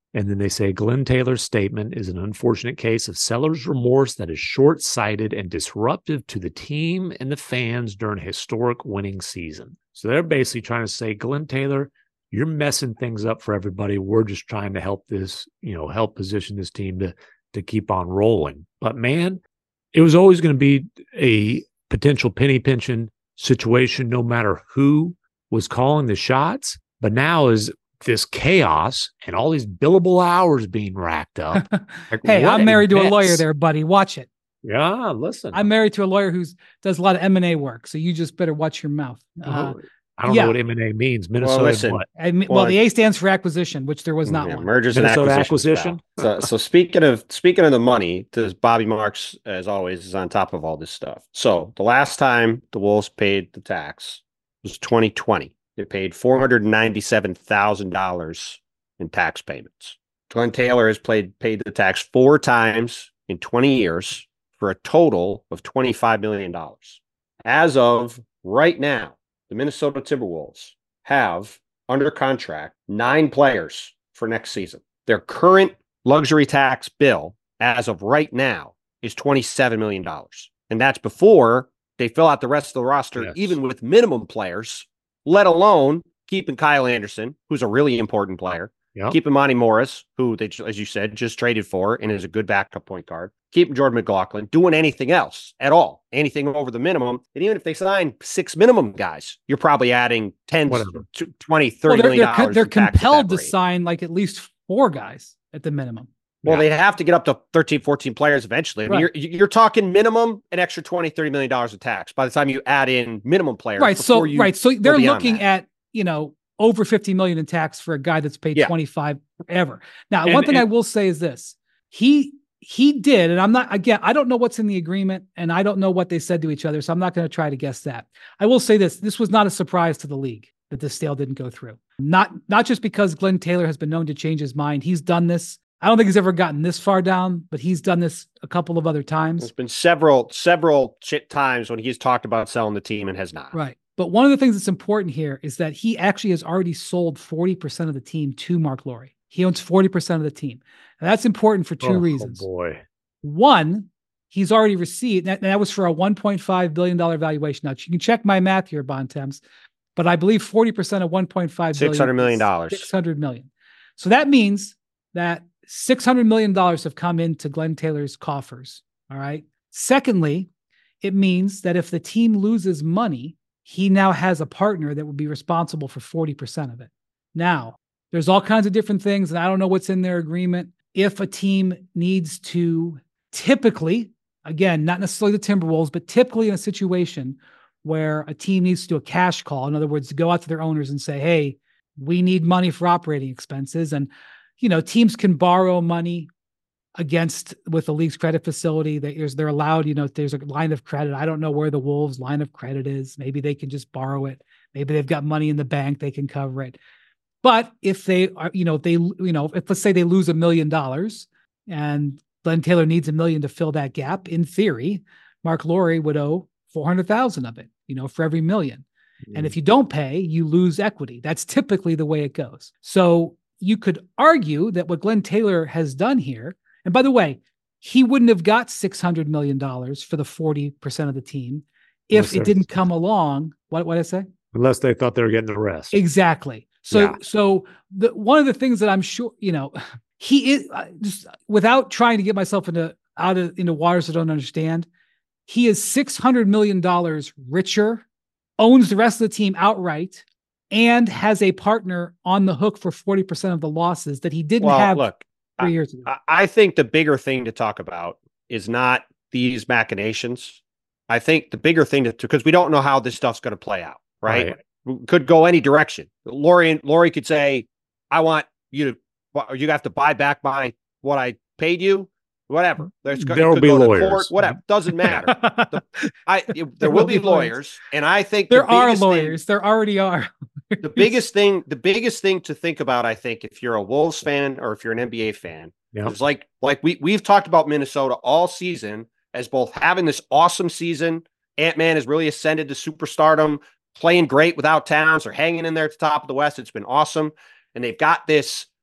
And then they say Glenn Taylor's statement is an unfortunate case of seller's remorse that is short-sighted and disruptive to the team and the fans during a historic winning season. So they're basically trying to say, Glenn Taylor, you're messing things up for everybody. We're just trying to help this, you know, help position this team to, to keep on rolling. But man, it was always going to be a potential penny pinching situation, no matter who was calling the shots. But now is this chaos and all these billable hours being racked up. Like, hey, I'm married to a lawyer there, buddy. Watch it. Yeah, listen. I'm married to a lawyer who does a lot of M and A work, so you just better watch your mouth. Uh, I don't yeah. know what M and A means. Minnesota, well, listen, what? I mean, well, the A stands for acquisition, which there was not yeah, one. Mergers Minnesota and acquisition. acquisition. so, so speaking of speaking of the money, does Bobby Marks, as always, is on top of all this stuff. So the last time the Wolves paid the tax was twenty twenty. They paid four hundred ninety-seven thousand dollars in tax payments. Glenn Taylor has played paid the tax four times in twenty years for a total of twenty-five million dollars. As of right now, the Minnesota Timberwolves have under contract nine players for next season. Their current luxury tax bill as of right now is twenty-seven million dollars. And that's before they fill out the rest of the roster, Yes. even with minimum players, let alone keeping Kyle Anderson, who's a really important player, Yep. keeping Monty Morris, who they, as you said, just traded for and is a good backup point guard, keeping Jordan McLaughlin, doing anything else at all, anything over the minimum. And even if they sign six minimum guys, you're probably adding ten, Whatever. twenty, thirty Well, they're, million they're, dollars. they're in tax at compelled that to rate. sign like at least four guys at the minimum. Well, Yeah. they'd have to get up to thirteen, fourteen players eventually. I mean, Right. you're, you're talking minimum an extra twenty, thirty million dollars of tax by the time you add in minimum players. Right. So, before you right. So go they're beyond looking that. at, you know, over fifty million in tax for a guy that's paid Yeah. twenty-five forever. Now, And- one thing and- I will say is this, he, he did, and I'm not, again, I don't know what's in the agreement and I don't know what they said to each other. So I'm not going to try to guess that. I will say this, this was not a surprise to the league that this sale didn't go through. Not, not just because Glenn Taylor has been known to change his mind. He's done this. I don't think he's ever gotten this far down, but he's done this a couple of other times. There's been several, several shit times when he's talked about selling the team and has not. Right. But one of the things that's important here is that he actually has already sold forty percent of the team to Mark Lowry. He owns forty percent of the team. And that's important for two Oh, reasons. boy. One, he's already received, that, that was for a one point five billion dollars valuation. Now, you can check my math here, Bontemps, but I believe forty percent of one point five billion six hundred million dollars. six hundred million. So that means that six hundred million dollars have come into Glenn Taylor's coffers. All right. Secondly, it means that if the team loses money, he now has a partner that would be responsible for forty percent of it. Now, there's all kinds of different things, and I don't know what's in their agreement. If a team needs to typically, again, not necessarily the Timberwolves, but typically in a situation where a team needs to do a cash call, in other words, to go out to their owners and say, hey, we need money for operating expenses. And, you know, teams can borrow money against with the league's credit facility. They, there's, they're allowed, you know, there's a line of credit. I don't know where the Wolves line of credit is. Maybe they can just borrow it. Maybe they've got money in the bank. They can cover it. But if they are, you know, if they, you know, if let's say they lose a million dollars and Glenn Taylor needs a million to fill that gap, in theory, Mark Lowry would owe four hundred thousand of it, you know, for every million. Mm. And if you don't pay, you lose equity. That's typically the way it goes. So you could argue that what Glenn Taylor has done here, and by the way, he wouldn't have got six hundred million dollars for the forty percent of the team if Unless it didn't come along. What what I say? Unless they thought they were getting the rest. Exactly. So, Yeah. so the, one of the things that I'm sure, you know, he is uh, just without trying to get myself into out of into waters I don't understand. He is six hundred million dollars richer, owns the rest of the team outright, and has a partner on the hook for forty percent of the losses that he didn't Well, have look, three I- years ago. I- I think the bigger thing to talk about is not these machinations. I think the bigger thing to, because we don't know how this stuff's going to play out, right? Right. Could go any direction. Lori, Lori could say, I want you to, or you have to buy back my, what I paid you, whatever. There's go- There it will could be go to lawyers. court, whatever. Doesn't matter. The- I, it- there will be lawyers. And I think There the are biggest thing- lawyers. There already are. the biggest thing, the biggest thing to think about, I think, if you're a Wolves fan or if you're an N B A fan, Yep. is like, like we, we've talked about Minnesota all season as both having this awesome season. Ant-Man has really ascended to superstardom, playing great without Towns or hanging in there at the top of the West. It's been awesome. And they've got this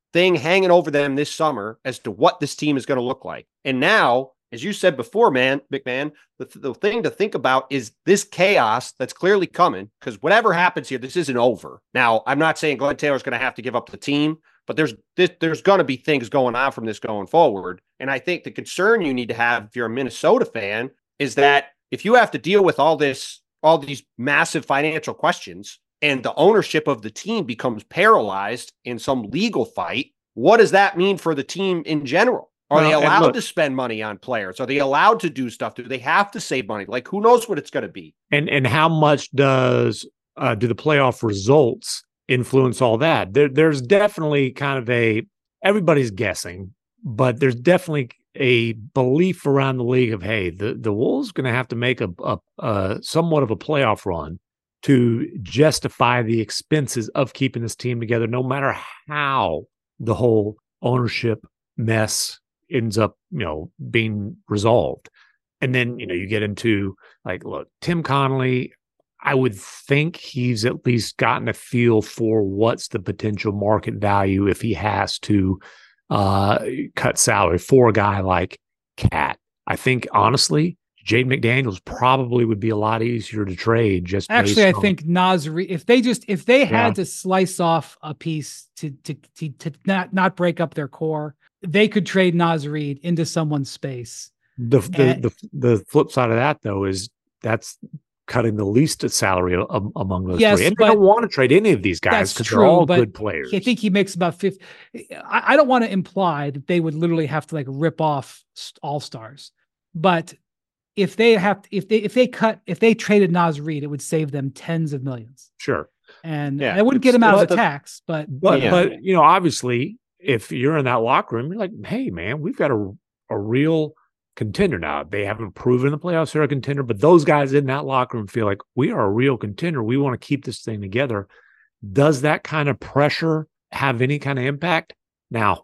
thing hanging over them this summer as to what this team is going to look like. And now, as you said before, man, McMahon, the, the thing to think about is this chaos that's clearly coming, because whatever happens here, this isn't over. Now, I'm not saying Glenn Taylor's going to have to give up the team, but there's this, there's going to be things going on from this going forward. And I think the concern you need to have if you're a Minnesota fan is that if you have to deal with all this, all these massive financial questions, and the ownership of the team becomes paralyzed in some legal fight, what does that mean for the team in general? Are well, they allowed look, to spend money on players? Are they allowed to do stuff? Do they have to save money? Like, who knows what it's going to be? And and how much does uh, do the playoff results influence all that? There, there's definitely kind of a, everybody's guessing, but there's definitely a belief around the league of, hey, the, the Wolves going to have to make a, a, a somewhat of a playoff run to justify the expenses of keeping this team together, no matter how the whole ownership mess ends up, you know, being resolved. And then, you know, you get into like, look, Tim Connolly, I would think he's at least gotten a feel for what's the potential market value if he has to uh, cut salary for a guy like Cat. I think, honestly, Jaden McDaniels probably would be a lot easier to trade. Just actually, I on, think Naz Reid, if they just if they had yeah. to slice off a piece to to to, to not, not break up their core, they could trade Naz Reid into someone's space. The the, and, the the flip side of that, though, is that's cutting the least salary of, among those yes, three. And they don't want to trade any of these guys because they're all good players. I think he makes about fifty. I, I don't want to imply that they would literally have to like rip off all stars, but if they have, if they if they cut, if they traded Naz Reid, it would save them tens of millions. Sure, and yeah, it wouldn't get him out of the tax, but but yeah. but you know, obviously, if you're in that locker room, you're like, hey, man, we've got a a real contender now. They haven't proven in the playoffs they're a contender, but those guys in that locker room feel like we are a real contender. We want to keep this thing together. Does that kind of pressure have any kind of impact? Now,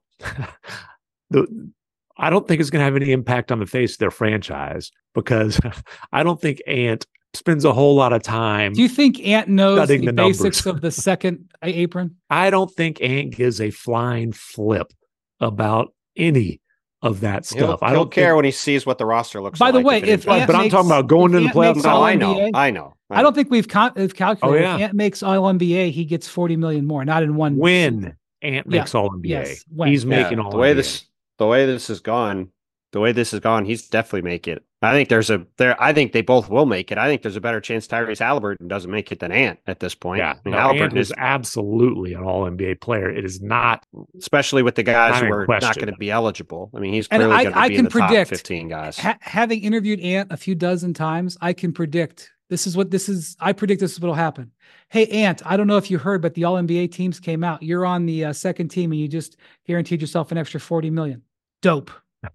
the I don't think it's going to have any impact on the face of their franchise because I don't think Ant spends a whole lot of time. Do you think Ant knows the, the basics of the second apron? I don't think Ant gives a flying flip about any of that stuff. He'll, I don't he'll care think, when he sees what the roster looks by like. By the way, if, if but I'm talking about going to the playoffs. No, I know, I know. I don't think we've, con- we've calculated. Oh, yeah. If Ant makes All N B A, he gets forty million more, not in one. When Ant makes yeah. All N B A, yes. when. he's making yeah, All the way N B A. this. The way this has gone, the way this has gone, he's definitely make it. I think there's a there. I think they both will make it. I think there's a better chance Tyrese Halliburton doesn't make it than Ant at this point. Yeah, I mean, no, Halliburton Ant is is absolutely an All N B A player. It is not, especially with the guys not who are question. not going to be eligible. I mean, he's And clearly I- going to I be can in the predict, top fifteen guys. Ha- having interviewed Ant a few dozen times, I can predict this is what this is. I predict this is what will happen. Hey, Ant, I don't know if you heard, but the All N B A teams came out. You're on the uh, second team, and you just guaranteed yourself an extra forty million. Dope.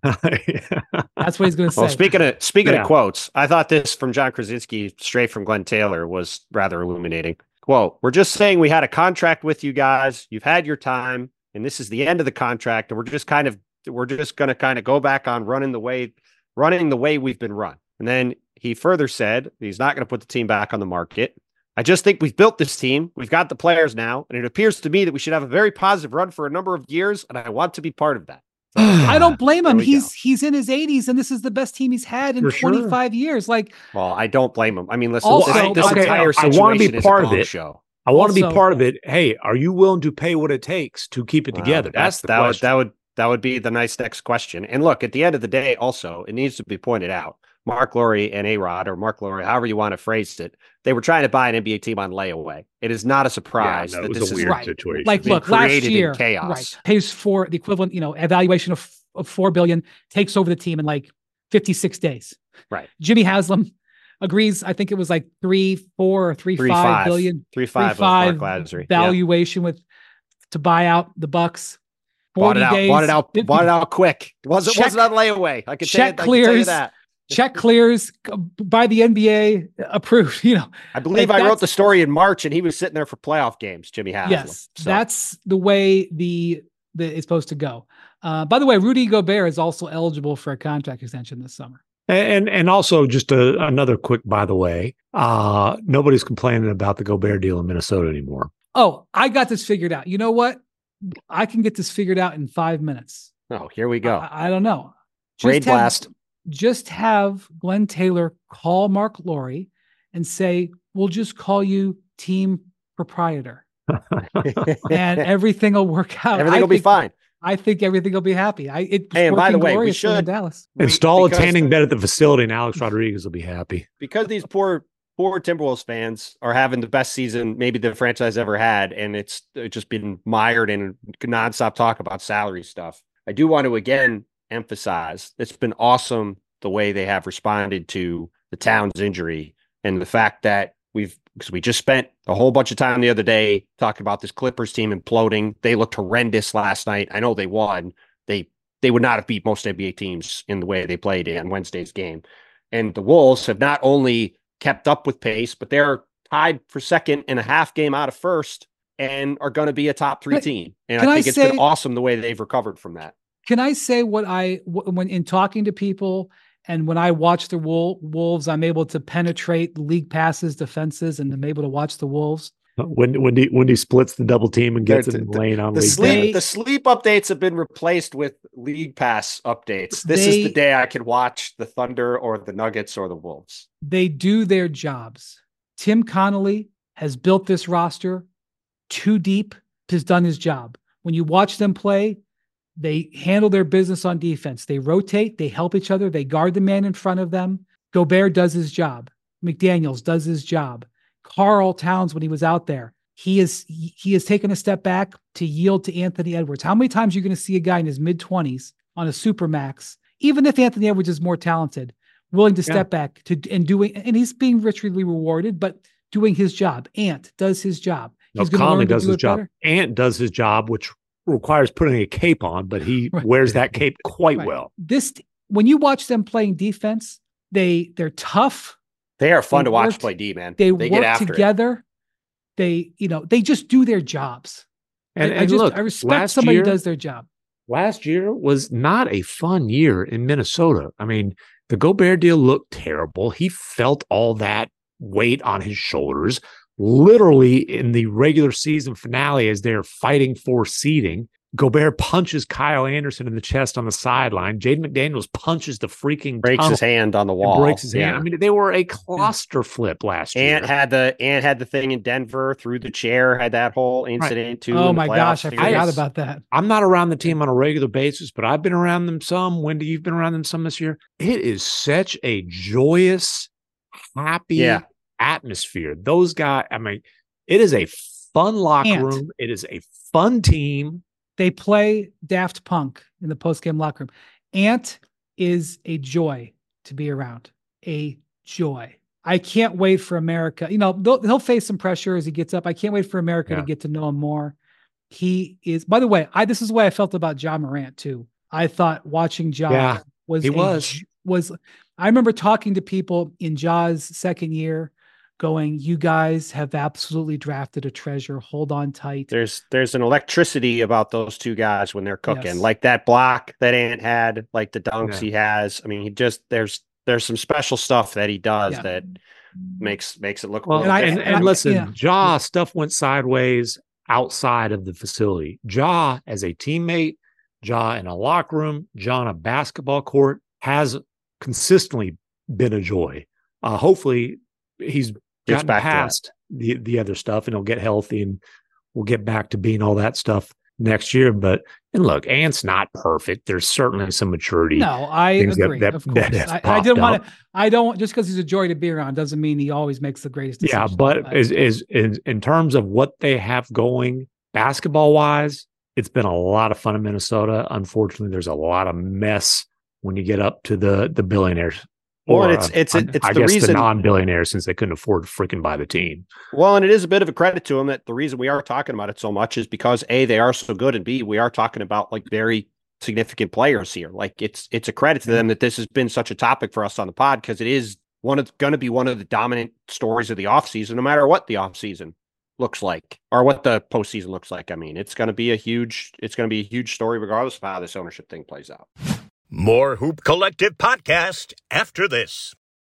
yeah. That's what he's going to say. Well, speaking of speaking Yeah. of quotes, I thought this from John Krasinski, straight from Glenn Taylor, was rather illuminating. Quote: "We're just saying we had a contract with you guys. You've had your time, and this is the end of the contract. And we're just kind of we're just going to kind of go back on running the way running the way we've been run." And then he further said he's not going to put the team back on the market. "I just think we've built this team. We've got the players now, and it appears to me that we should have a very positive run for a number of years, and I want to be part of that." So, I don't blame him. There we He's go. he's in his eighties, and this is the best team he's had in For sure. twenty-five years. Like, Well, I don't blame him. I mean, listen, Also, this, this okay, entire I situation wanna be is part a of gong it. show. I want to Also- be part of it. Hey, are you willing to pay what it takes to keep it Wow, together? That's, the that would question. that would that would be the nice next question. And look, at the end of the day, also, it needs to be pointed out, Mark Lowry and A-Rod, or Mark Lowry, however you want to phrase it, they were trying to buy an N B A team on layaway. It is not a surprise Yeah, no, that it was this a is weird right. situation. like, being look, last created in year, chaos. right, pays for the equivalent, you know, evaluation of, of four billion, takes over the team in like fifty-six days. Right. Jimmy Haslam agrees. I think it was like three, four, or three, Three five five. billion, Three three, five, five Mark Lazary. Yeah. valuation with to buy out the Bucks. Bought it out, days, bought it out, fifty bought it out quick. It wasn't Check- wasn't on layaway. I can tell you, check I can tell you clears. that. Check clears by the N B A approved. You know, I believe Like, I wrote that's- the story in March, and he was sitting there for playoff games. Jimmy Haslam. yes, So, that's the way the the it's supposed to go. Uh, by the way, Rudy Gobert is also eligible for a contract extension this summer. And and also just a, another quick, by the way, uh, nobody's complaining about the Gobert deal in Minnesota anymore. Oh, I got this figured out. You know what? I can get this figured out in five minutes. Oh, here we go. I, I don't know. Grade have, blast. Just have Glenn Taylor call Mark Lowry and say, we'll just call you team proprietor. And everything will work out. Everything I will think, be fine. I think everything will be happy. I it Hey, and by the way, we should in should Dallas. install we, a tanning bed at the facility, and Alex Rodriguez will be happy. Because these poor, poor Timberwolves fans are having the best season maybe the franchise ever had, and it's just been mired in nonstop talk about salary stuff. I do want to again emphasize it's been awesome the way they have responded to the Towns injury and the fact that we've because we just spent a whole bunch of time the other day talking about this Clippers team imploding. They looked horrendous last night. I know they won. They they would not have beat most N B A teams in the way they played in Wednesday's game. And the Wolves have not only kept up with pace, but they're tied for second and a half game out of first and are going to be a top three team. And I think I it's say, been awesome the way they've recovered from that. Can I say what I, when in talking to people and when I watch the Wolves, I'm able to penetrate league passes, defenses, and I'm able to watch the Wolves. When when he when he splits the double team and gets in the lane on the league sleep, pass. the sleep updates have been replaced with league pass updates. This they, is the day I can watch the Thunder or the Nuggets or the Wolves. They do their jobs. Tim Connolly has built this roster too deep, has done his job. When you watch them play, they handle their business on defense. They rotate, they help each other, they guard the man in front of them. Gobert does his job. McDaniels does his job. Karl Towns, when he was out there, he is he has taken a step back to yield to Anthony Edwards. How many times are you going to see a guy in his mid-twenties on a supermax, even if Anthony Edwards is more talented, willing to step yeah. back to and doing, and he's being richly rewarded, but doing his job. Ant does his job. No, He's Conley does do his job. Better. Ant does his job, which requires putting a cape on, but he right. wears that cape quite right. well. This, when you watch them playing defense, they they're tough. They are fun they to watch work, play D, man. They, they work get after together. It. They, you know, they just do their jobs. And, I, and I just look, I respect somebody year, who does their job. Last year was not a fun year in Minnesota. I mean, the Gobert deal looked terrible. He felt all that weight on his shoulders, literally in the regular season finale as they're fighting for seeding. Gobert punches Kyle Anderson in the chest on the sideline. Jaden McDaniels punches the freaking breaks his hand on the wall. Breaks his yeah. hand. I mean, they were a cluster flip last year. Ant had the Ant had the thing in Denver through the chair. Had that whole incident right. too. Oh my gosh, I forgot I, about that. I'm not around the team on a regular basis, but I've been around them some. Wendy, you've been around them some this year. It is such a joyous, happy yeah. atmosphere. Those guys. I mean, it is a fun locker Ant. room. It is a fun team. They play Daft Punk in the post-game locker room. Ant is a joy to be around. A joy. I can't wait for America. You know, he'll face some pressure as he gets up. I can't wait for America yeah. to get to know him more. He is, by the way, I this is the way I felt about Ja Morant too. I thought watching Ja yeah, was he a, was was I remember talking to people in Ja's second year going, you guys have absolutely drafted a treasure. Hold on tight. There's there's an electricity about those two guys when they're cooking. Yes. Like that block that Ant had, like the dunks yeah. he has. I mean, he just there's there's some special stuff that he does yeah. that makes makes it look well. and, I, and, and, and listen, yeah. Ja stuff went sideways outside of the facility. Ja as a teammate, Ja in a locker room, Ja on a basketball court has consistently been a joy. Uh, hopefully, he's gotten back past the the other stuff and he'll get healthy and we'll get back to being all that stuff next year. But and look, Ant's not perfect. There's certainly some maturity. No, I agree. That, that, of course, that I, I didn't want to. I don't just because he's a joy to be around doesn't mean he always makes the greatest decisions. Yeah, but, but is is in, in terms of what they have going basketball wise, it's been a lot of fun in Minnesota. Unfortunately, there's a lot of mess when you get up to the the billionaires. Well, or, it's it's it's I the guess reason the non-billionaires since they couldn't afford to freaking buy the team. Well, and it is a bit of a credit to them that the reason we are talking about it so much is because A, they are so good, and B, we are talking about like very significant players here. Like it's it's a credit to them that this has been such a topic for us on the pod because it is one of going to be one of the dominant stories of the offseason, no matter what the offseason looks like or what the postseason looks like. I mean, it's going to be a huge it's going to be a huge story regardless of how this ownership thing plays out. More Hoop Collective podcast after this.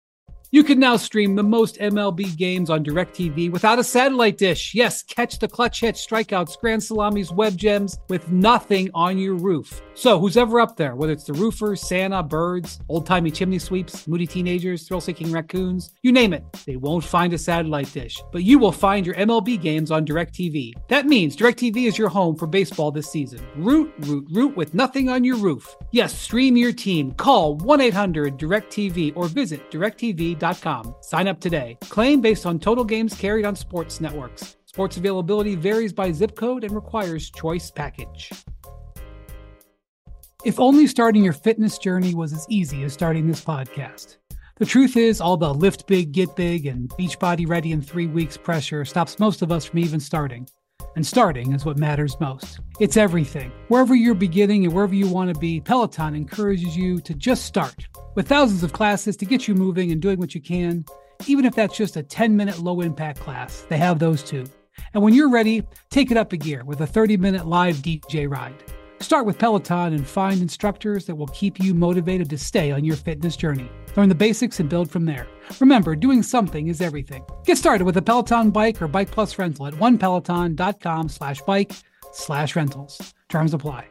You can now stream the most M L B games on DirecTV without a satellite dish. Yes, catch the clutch hits, strikeouts, grand salamis, web gems with nothing on your roof. So who's ever up there, whether it's the roofers, Santa, birds, old-timey chimney sweeps, moody teenagers, thrill-seeking raccoons, you name it, they won't find a satellite dish. But you will find your M L B games on DirecTV. That means DirecTV is your home for baseball this season. Root, root, root with nothing on your roof. Yes, stream your team. Call one eight hundred direct T V or visit direct T V dot com. Sign up today. Claim based on total games carried on sports networks. Sports availability varies by zip code and requires choice package. If only starting your fitness journey was as easy as starting this podcast. The truth is, all the lift big, get big, and Beachbody ready in three weeks pressure stops most of us from even starting. And starting is what matters most. It's everything. Wherever you're beginning and wherever you want to be, Peloton encourages you to just start. With thousands of classes to get you moving and doing what you can, even if that's just a ten-minute low-impact class, they have those too. And when you're ready, take it up a gear with a thirty-minute live D J ride. Start with Peloton and find instructors that will keep you motivated to stay on your fitness journey. Learn the basics and build from there. Remember, doing something is everything. Get started with a Peloton bike or Bike Plus rental at onepeloton.com slash bike slash rentals. Terms apply.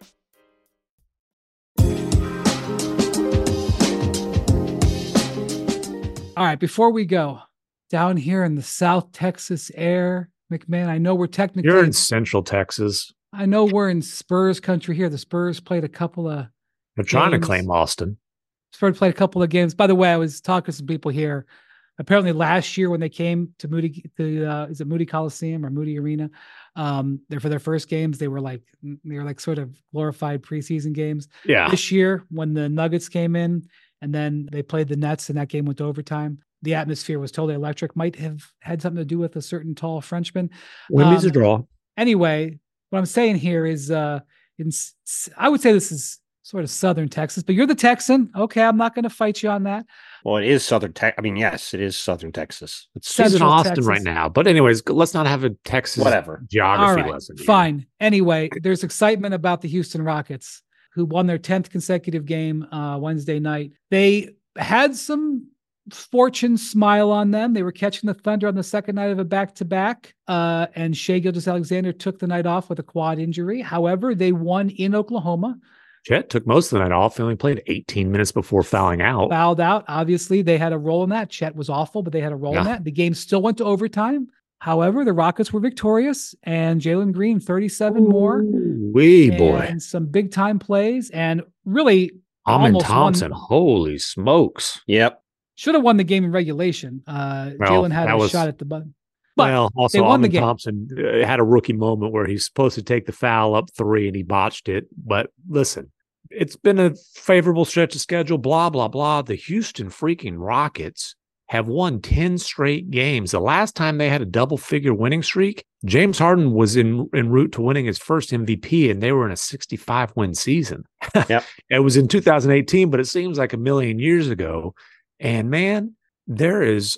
All right, before we go, down here in the South Texas air, McMahon, I know we're technically... You're in Central Texas. I know we're in Spurs country here. The Spurs played a couple of They're trying games. to claim Austin. Spurs played a couple of games. By the way, I was talking to some people here. Apparently last year when they came to Moody, to, uh, is it Moody Coliseum or Moody Arena? Um, there for their first games, they were like, they were like sort of glorified preseason games. Yeah. This year when the Nuggets came in and then they played the Nets and that game went to overtime, the atmosphere was totally electric. Might have had something to do with a certain tall Frenchman. Wendy's um, a draw. Anyway, what I'm saying here is, uh, in, I would say this is sort of Southern Texas, but you're the Texan. Okay, I'm not going to fight you on that. Well, it is Southern Texas. I mean, yes, it is Southern Texas. It's He's in Central Austin Texas. right now. But anyways, let's not have a Texas Whatever. geography All right, lesson. here. fine. Anyway, there's excitement about the Houston Rockets, who won their tenth consecutive game uh, Wednesday night. They had some fortune smile on them. They were catching the Thunder on the second night of a back-to-back, uh, and Shai Gilgeous-Alexander took the night off with a quad injury. However, they won in Oklahoma. Chet took most of the night off. He only played eighteen minutes before fouling out. Fouled out. Obviously, they had a role in that. Chet was awful, but they had a role in Yeah. that. The game still went to overtime. However, the Rockets were victorious, and Jalen Green, thirty-seven more. Wee boy. And some big-time plays, and really Amin almost Thompson. won- Holy smokes. Yep. should have won the game in regulation. Uh, Well, Jalen had that a was- shot at the button. But well, also they won the Amin game. Thompson uh, had a rookie moment where he's supposed to take the foul up three and he botched it. But listen, it's been a favorable stretch of schedule, blah, blah, blah. The Houston freaking Rockets have won ten straight games. The last time they had a double figure winning streak, James Harden was in, en route to winning his first M V P, and they were in a sixty-five win season. Yep. It was in two thousand eighteen, but it seems like a million years ago. And man, there is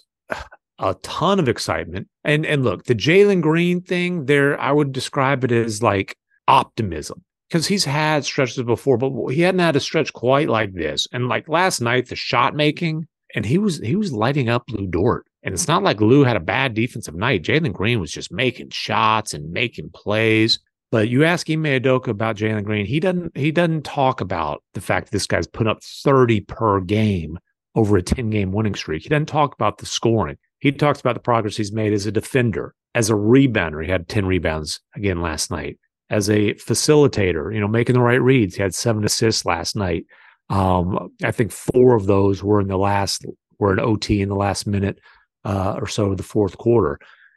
a ton of excitement. And and look, the Jalen Green thing there, I would describe it as like optimism, because he's had stretches before, but he hadn't had a stretch quite like this. And like last night, the shot making, and he was he was lighting up Lou Dort. And it's not like Lou had a bad defensive night. Jalen Green was just making shots and making plays. But you ask Ime Udoka about Jalen Green, he doesn't he doesn't talk about the fact that this guy's put up thirty per game over a ten-game winning streak. He doesn't talk about the scoring. He talks about the progress he's made as a defender, as a rebounder. He had ten rebounds again last night. As a facilitator, you know, making the right reads. He had seven assists last night. Um, I think four of those were in the last, were an O T in the last minute uh, or so of the fourth quarter.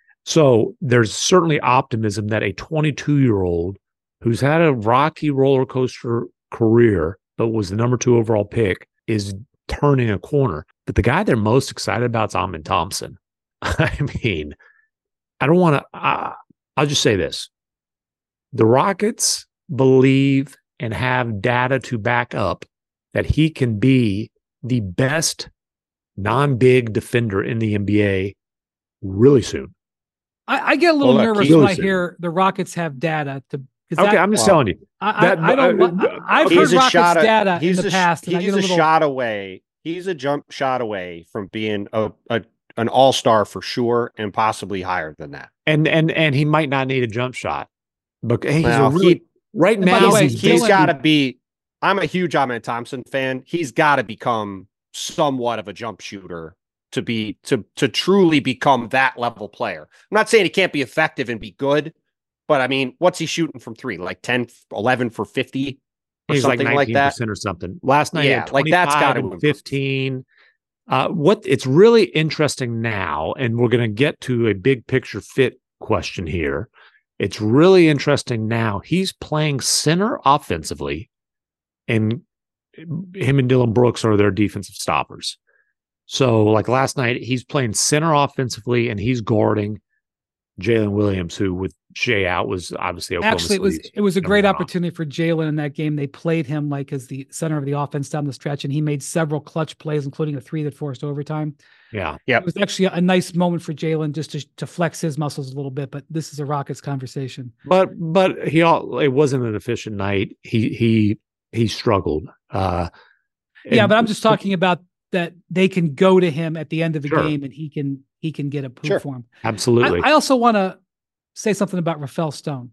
So there's certainly optimism that a twenty-two-year-old who's had a rocky roller coaster career, but was the number two overall pick, is turning a corner. But the guy they're most excited about is Amin Thompson. I mean, I don't want to, uh, I'll just say this. The Rockets believe and have data to back up that he can be the best non-big defender in the N B A really soon. I, I get a little Well, look, nervous he- when I Listen. hear the Rockets have data to. 'cause Okay, that- I'm just well, telling you. I, that- I, I don't. uh, I, I've He's heard a Rockets shot. data he's in the a, past, and I He's get a a little. shot away. he's a jump shot away from being a, a an all-star for sure, and possibly higher than that. And and and he might not need a jump shot, but he's Well, a really he, right by the now way, he's, he's Dylan- got to be. I'm a huge Ahmed Thompson fan. He's got to become somewhat of a jump shooter to be to to truly become that level player. I'm not saying he can't be effective and be good, but I mean, what's he shooting from three? Like ten, eleven for fifty or he's like something like nineteen that? percent or something. Last night, Yeah, he had like that's twenty-five gotta and improve. fifteen. Uh, what it's really interesting now, and we're going to get to a big picture fit question here. It's really interesting now. He's playing center offensively, and him and Dylan Brooks are their defensive stoppers. So, like last night, he's playing center offensively, and he's guarding Jalen Williams, who with Jay out was obviously Oklahoma Actually, it was City's it was a number great one opportunity for Jalen in that game. They played him like as the center of the offense down the stretch, and he made several clutch plays, including a three that forced overtime. Yeah. Yep. It was actually a nice moment for Jalen just to, to flex his muscles a little bit, but this is a Rockets conversation. But but he all it wasn't an efficient night. He he he struggled. Uh Yeah, and- but I'm just talking about that they can go to him at the end of the Sure. game and he can he can get a poop Sure. for him. Absolutely. I, I also want to say something about Rafael Stone.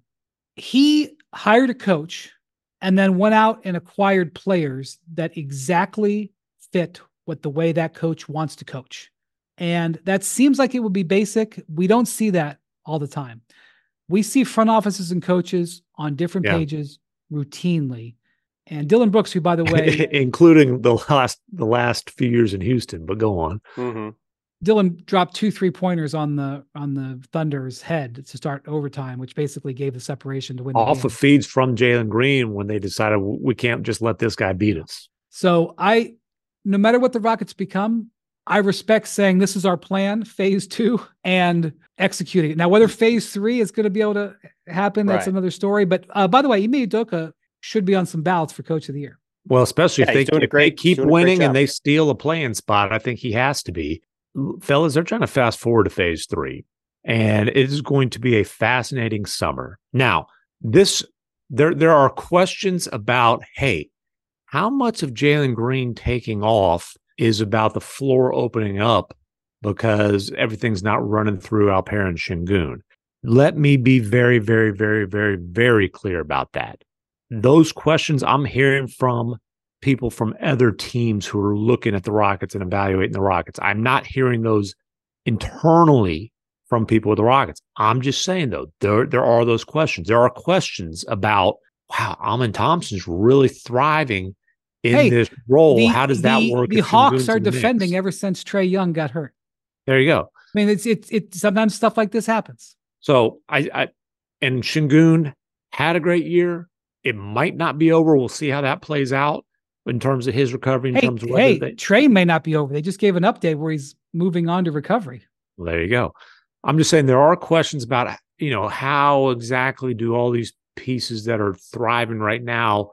He hired a coach and then went out and acquired players that exactly fit what the way that coach wants to coach. And that seems like it would be basic. We don't see that all the time. We see front offices and coaches on different Yeah. pages routinely. And Dylan Brooks, who, by the way, including the last the last few years in Houston, but go on. Mm-hmm. Dylan dropped two three pointers on the on the Thunder's head to start overtime, which basically gave the separation to win the Off game. of feeds from Jalen Green when they decided we can't just let this guy beat us. So I, no matter what the Rockets become, I respect saying this is our plan, phase two, and executing it. Now, whether phase three is going to be able to happen, that's Right. another story. But uh, by the way, Ime Udoka should be on some ballots for Coach of the Year. Well, especially Yeah, if they, he's doing a if great- they he's keep doing a great winning job. and they steal a playing spot, I think he has to be. Fellas, they're trying to fast forward to phase three, and it is going to be a fascinating summer. Now, this there there are questions about, hey, how much of Jalen Green taking off is about the floor opening up because everything's not running through Alperen Şengün. Let me be very, very, very, very, very clear about that. Those questions I'm hearing from people from other teams who are looking at the Rockets and evaluating the Rockets. I'm not hearing those internally from people with the Rockets. I'm just saying, though, there, there are those questions. There are questions about, wow, Amen Thompson's really thriving in Hey, this role. The- How does that the- work? The if Hawks Şengün's are in the defending mix? ever since Trae Young got hurt. There you go. I mean, it's it's it's sometimes stuff like this happens. So I, I and Şengün had a great year. It might not be over. We'll see how that plays out in terms of his recovery. In Hey, terms of whether hey, they, Trae may not be over. They just gave an update where he's moving on to recovery. well, there you go. I'm just saying there are questions about, you know, how exactly do all these pieces that are thriving right now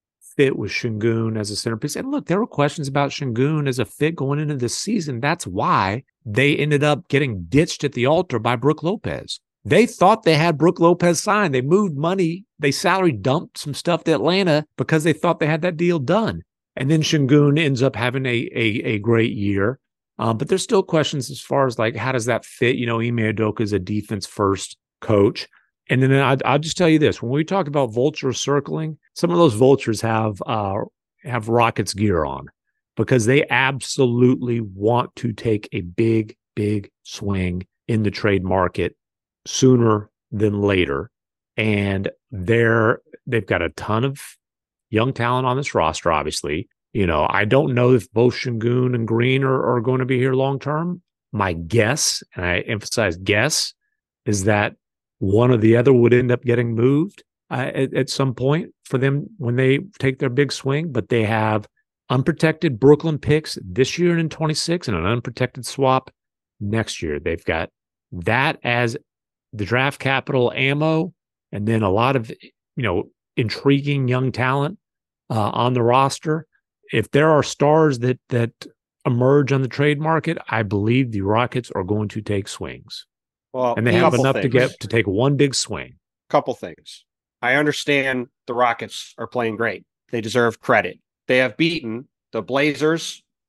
fit with Şengün as a centerpiece? And look, there were questions about Şengün as a fit going into this season. That's why they ended up getting ditched at the altar by Brook Lopez. They thought they had Brook Lopez signed. They moved money. They salary dumped some stuff to Atlanta because they thought they had that deal done. And then Şengün ends up having a a, a great year. Um, but there's still questions as far as like, how does that fit? You know, Ime Udoka is a defense first coach. And then I, I'll just tell you this, when we talk about vultures circling, some of those vultures have uh, have Rockets gear on because they absolutely want to take a big, big swing in the trade market sooner than later. And they're they've got a ton of young talent on this roster, obviously. You know, I don't know if both Şengün and Green are, are going to be here long term. My guess, and I emphasize guess, is that one or the other would end up getting moved uh, at, at some point for them when they take their big swing. But they have unprotected Brooklyn picks this year and in twenty-six and an unprotected swap next year. They've got that as the draft capital ammo, and then a lot of, you know, intriguing young talent uh, on the roster. If there are stars that that emerge on the trade market, I believe the Rockets are going to take swings, Well, and they a have couple enough to things. get to take one big swing. Couple things. I understand the Rockets are playing great. They deserve credit. They have beaten the Blazers,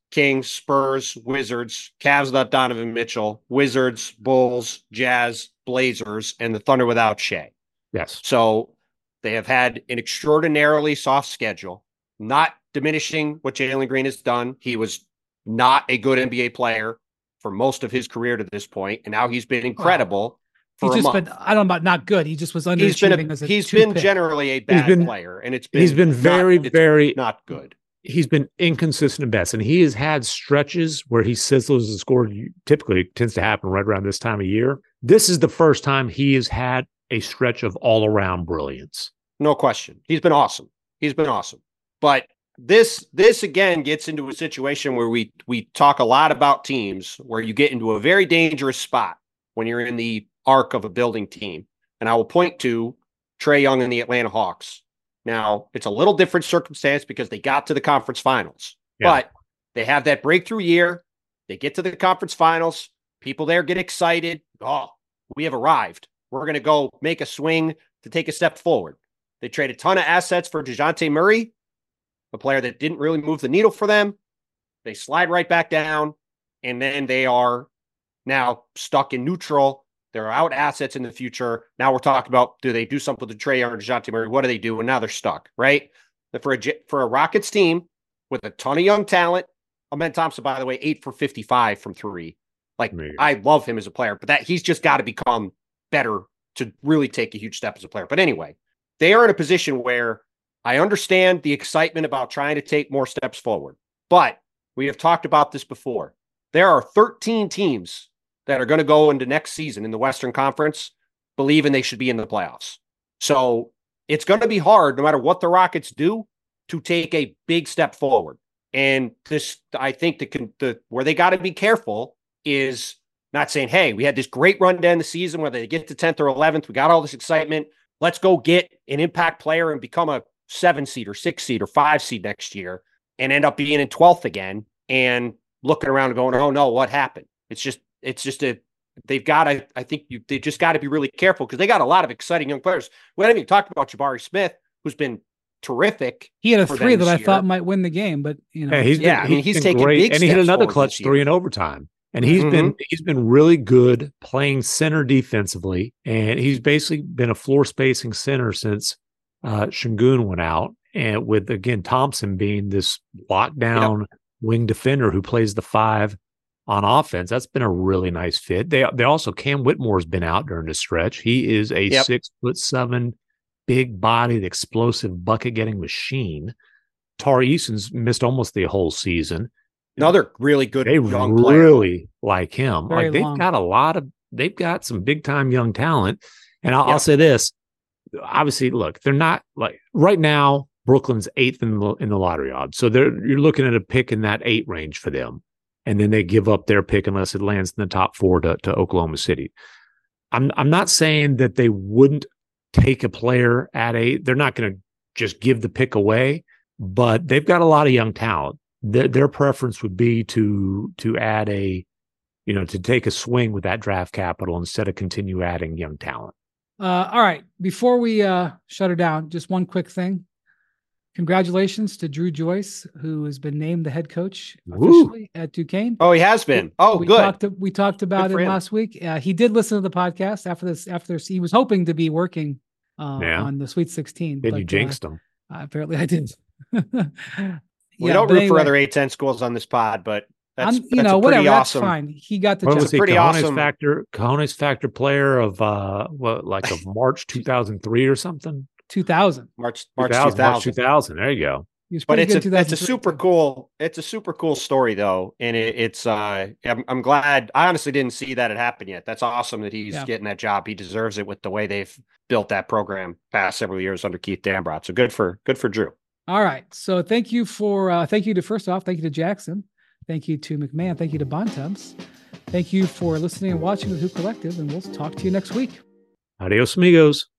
Kings, Spurs, Wizards, Cavs without Donovan Mitchell, Wizards, Bulls, Jazz, Blazers, and the Thunder without Shea. Yes. So they have had an extraordinarily soft schedule, not diminishing what Jalen Green has done. He was not a good N B A player for most of his career to this point, and now he's been incredible. Wow. For he's a just month. been, I don't know about not good. He just was underachieving he's been a, as a He's been pick. generally a bad been, player, and it's been he's been very, not, very not good. He's been inconsistent at best, and he has had stretches where he sizzles and scores. Typically, it tends to happen right around this time of year. This is the first time he has had a stretch of all-around brilliance. No question. He's been awesome. He's been awesome. But this, this again gets into a situation where we we talk a lot about teams where you get into a very dangerous spot when you're in the arc of a building team. And I will point to Trae Young and the Atlanta Hawks. Now, it's a little different circumstance because they got to the conference finals, yeah. but they have that breakthrough year. They get to the conference finals. People there get excited. Oh, we have arrived. We're going to go make a swing to take a step forward. They trade a ton of assets for DeJounte Murray, a player that didn't really move the needle for them. They slide right back down, and then they are now stuck in neutral. They're out assets in the future. Now we're talking about, do they do something with Trae Young or DeJounte Murray? What do they do? And now they're stuck, right? For a, for a Rockets team with a ton of young talent, Amen Thompson, by the way, eight for fifty-five from three. Like, Maybe. I love him as a player, but that he's just got to become better to really take a huge step as a player. But anyway, they are in a position where I understand the excitement about trying to take more steps forward. But we have talked about this before. There are thirteen teams that are going to go into next season in the Western Conference believing they should be in the playoffs. So it's going to be hard, no matter what the Rockets do, to take a big step forward. And this, I think, the, the where they got to be careful is not saying, hey, we had this great run down the season where they get to tenth or eleventh. We got all this excitement. Let's go get an impact player and become a seven seed or six seed or five seed next year and end up being in twelfth again and looking around and going, oh no, what happened? It's just, It's just a, they've got to, I think you, they just got to be really careful because they got a lot of exciting young players. We haven't even talked about Jabari Smith, who's been terrific. He had a three that I year. thought might win the game, but you know, yeah, he's yeah, been, I mean, he's, he's taking great, big and he hit another clutch three year. in overtime. And he's mm-hmm. been he's been really good playing center defensively, and he's basically been a floor spacing center since uh, Şengün went out, and with again Thompson being this lockdown yep. wing defender who plays the five on offense. That's been a really nice fit. They they also Cam Whitmore's been out during the stretch. He is a yep. six foot seven, big bodied, explosive bucket getting machine. Tari Eason's missed almost the whole season. Another really good they young really player. like him. Very like they've long. got a lot of they've got some big time young talent. And I'll, yep. I'll say this. Obviously, look, they're not like right now, Brooklyn's eighth in the in the lottery odds. So they're you're looking at a pick in that eight range for them. And then they give up their pick unless it lands in the top four to, to Oklahoma City. I'm I'm not saying that they wouldn't take a player at eight. They're not going to just give the pick away, but they've got a lot of young talent. Their, their preference would be to to add a, you know, to take a swing with that draft capital instead of continue adding young talent. Uh, all right. Before we uh, shut her down, just one quick thing. Congratulations to Drew Joyce, who has been named the head coach officially Woo. at Duquesne. Oh, he has been. Oh, we good. Talked to, we talked about it him. last week. Uh, he did listen to the podcast after this. After this, he was hoping to be working uh, yeah. on the Sweet sixteen. Then but, you jinxed uh, him. Uh, apparently, I did. We yeah, don't root anyway, for other A ten schools on this pod, but that's, you that's know a pretty whatever. awesome. That's fine. He got the what job. Was he pretty Cajones awesome factor. Cajones factor player of uh, what like of March two thousand three or something. two thousand March March two thousand, two thousand. March two thousand. There you go. But it's a it's a super cool it's a super cool story though, and it, it's uh I'm, I'm glad. I honestly didn't see that it happened yet. That's awesome that he's yeah. getting that job. He deserves it with the way they've built that program past several years under Keith Dambrot. So good for good for Drew. All right. So thank you for uh, thank you to first off thank you to Jackson, thank you to McMahon, thank you to Bontemps, thank you for listening and watching the Hoop Collective, and we'll talk to you next week. Adios, amigos.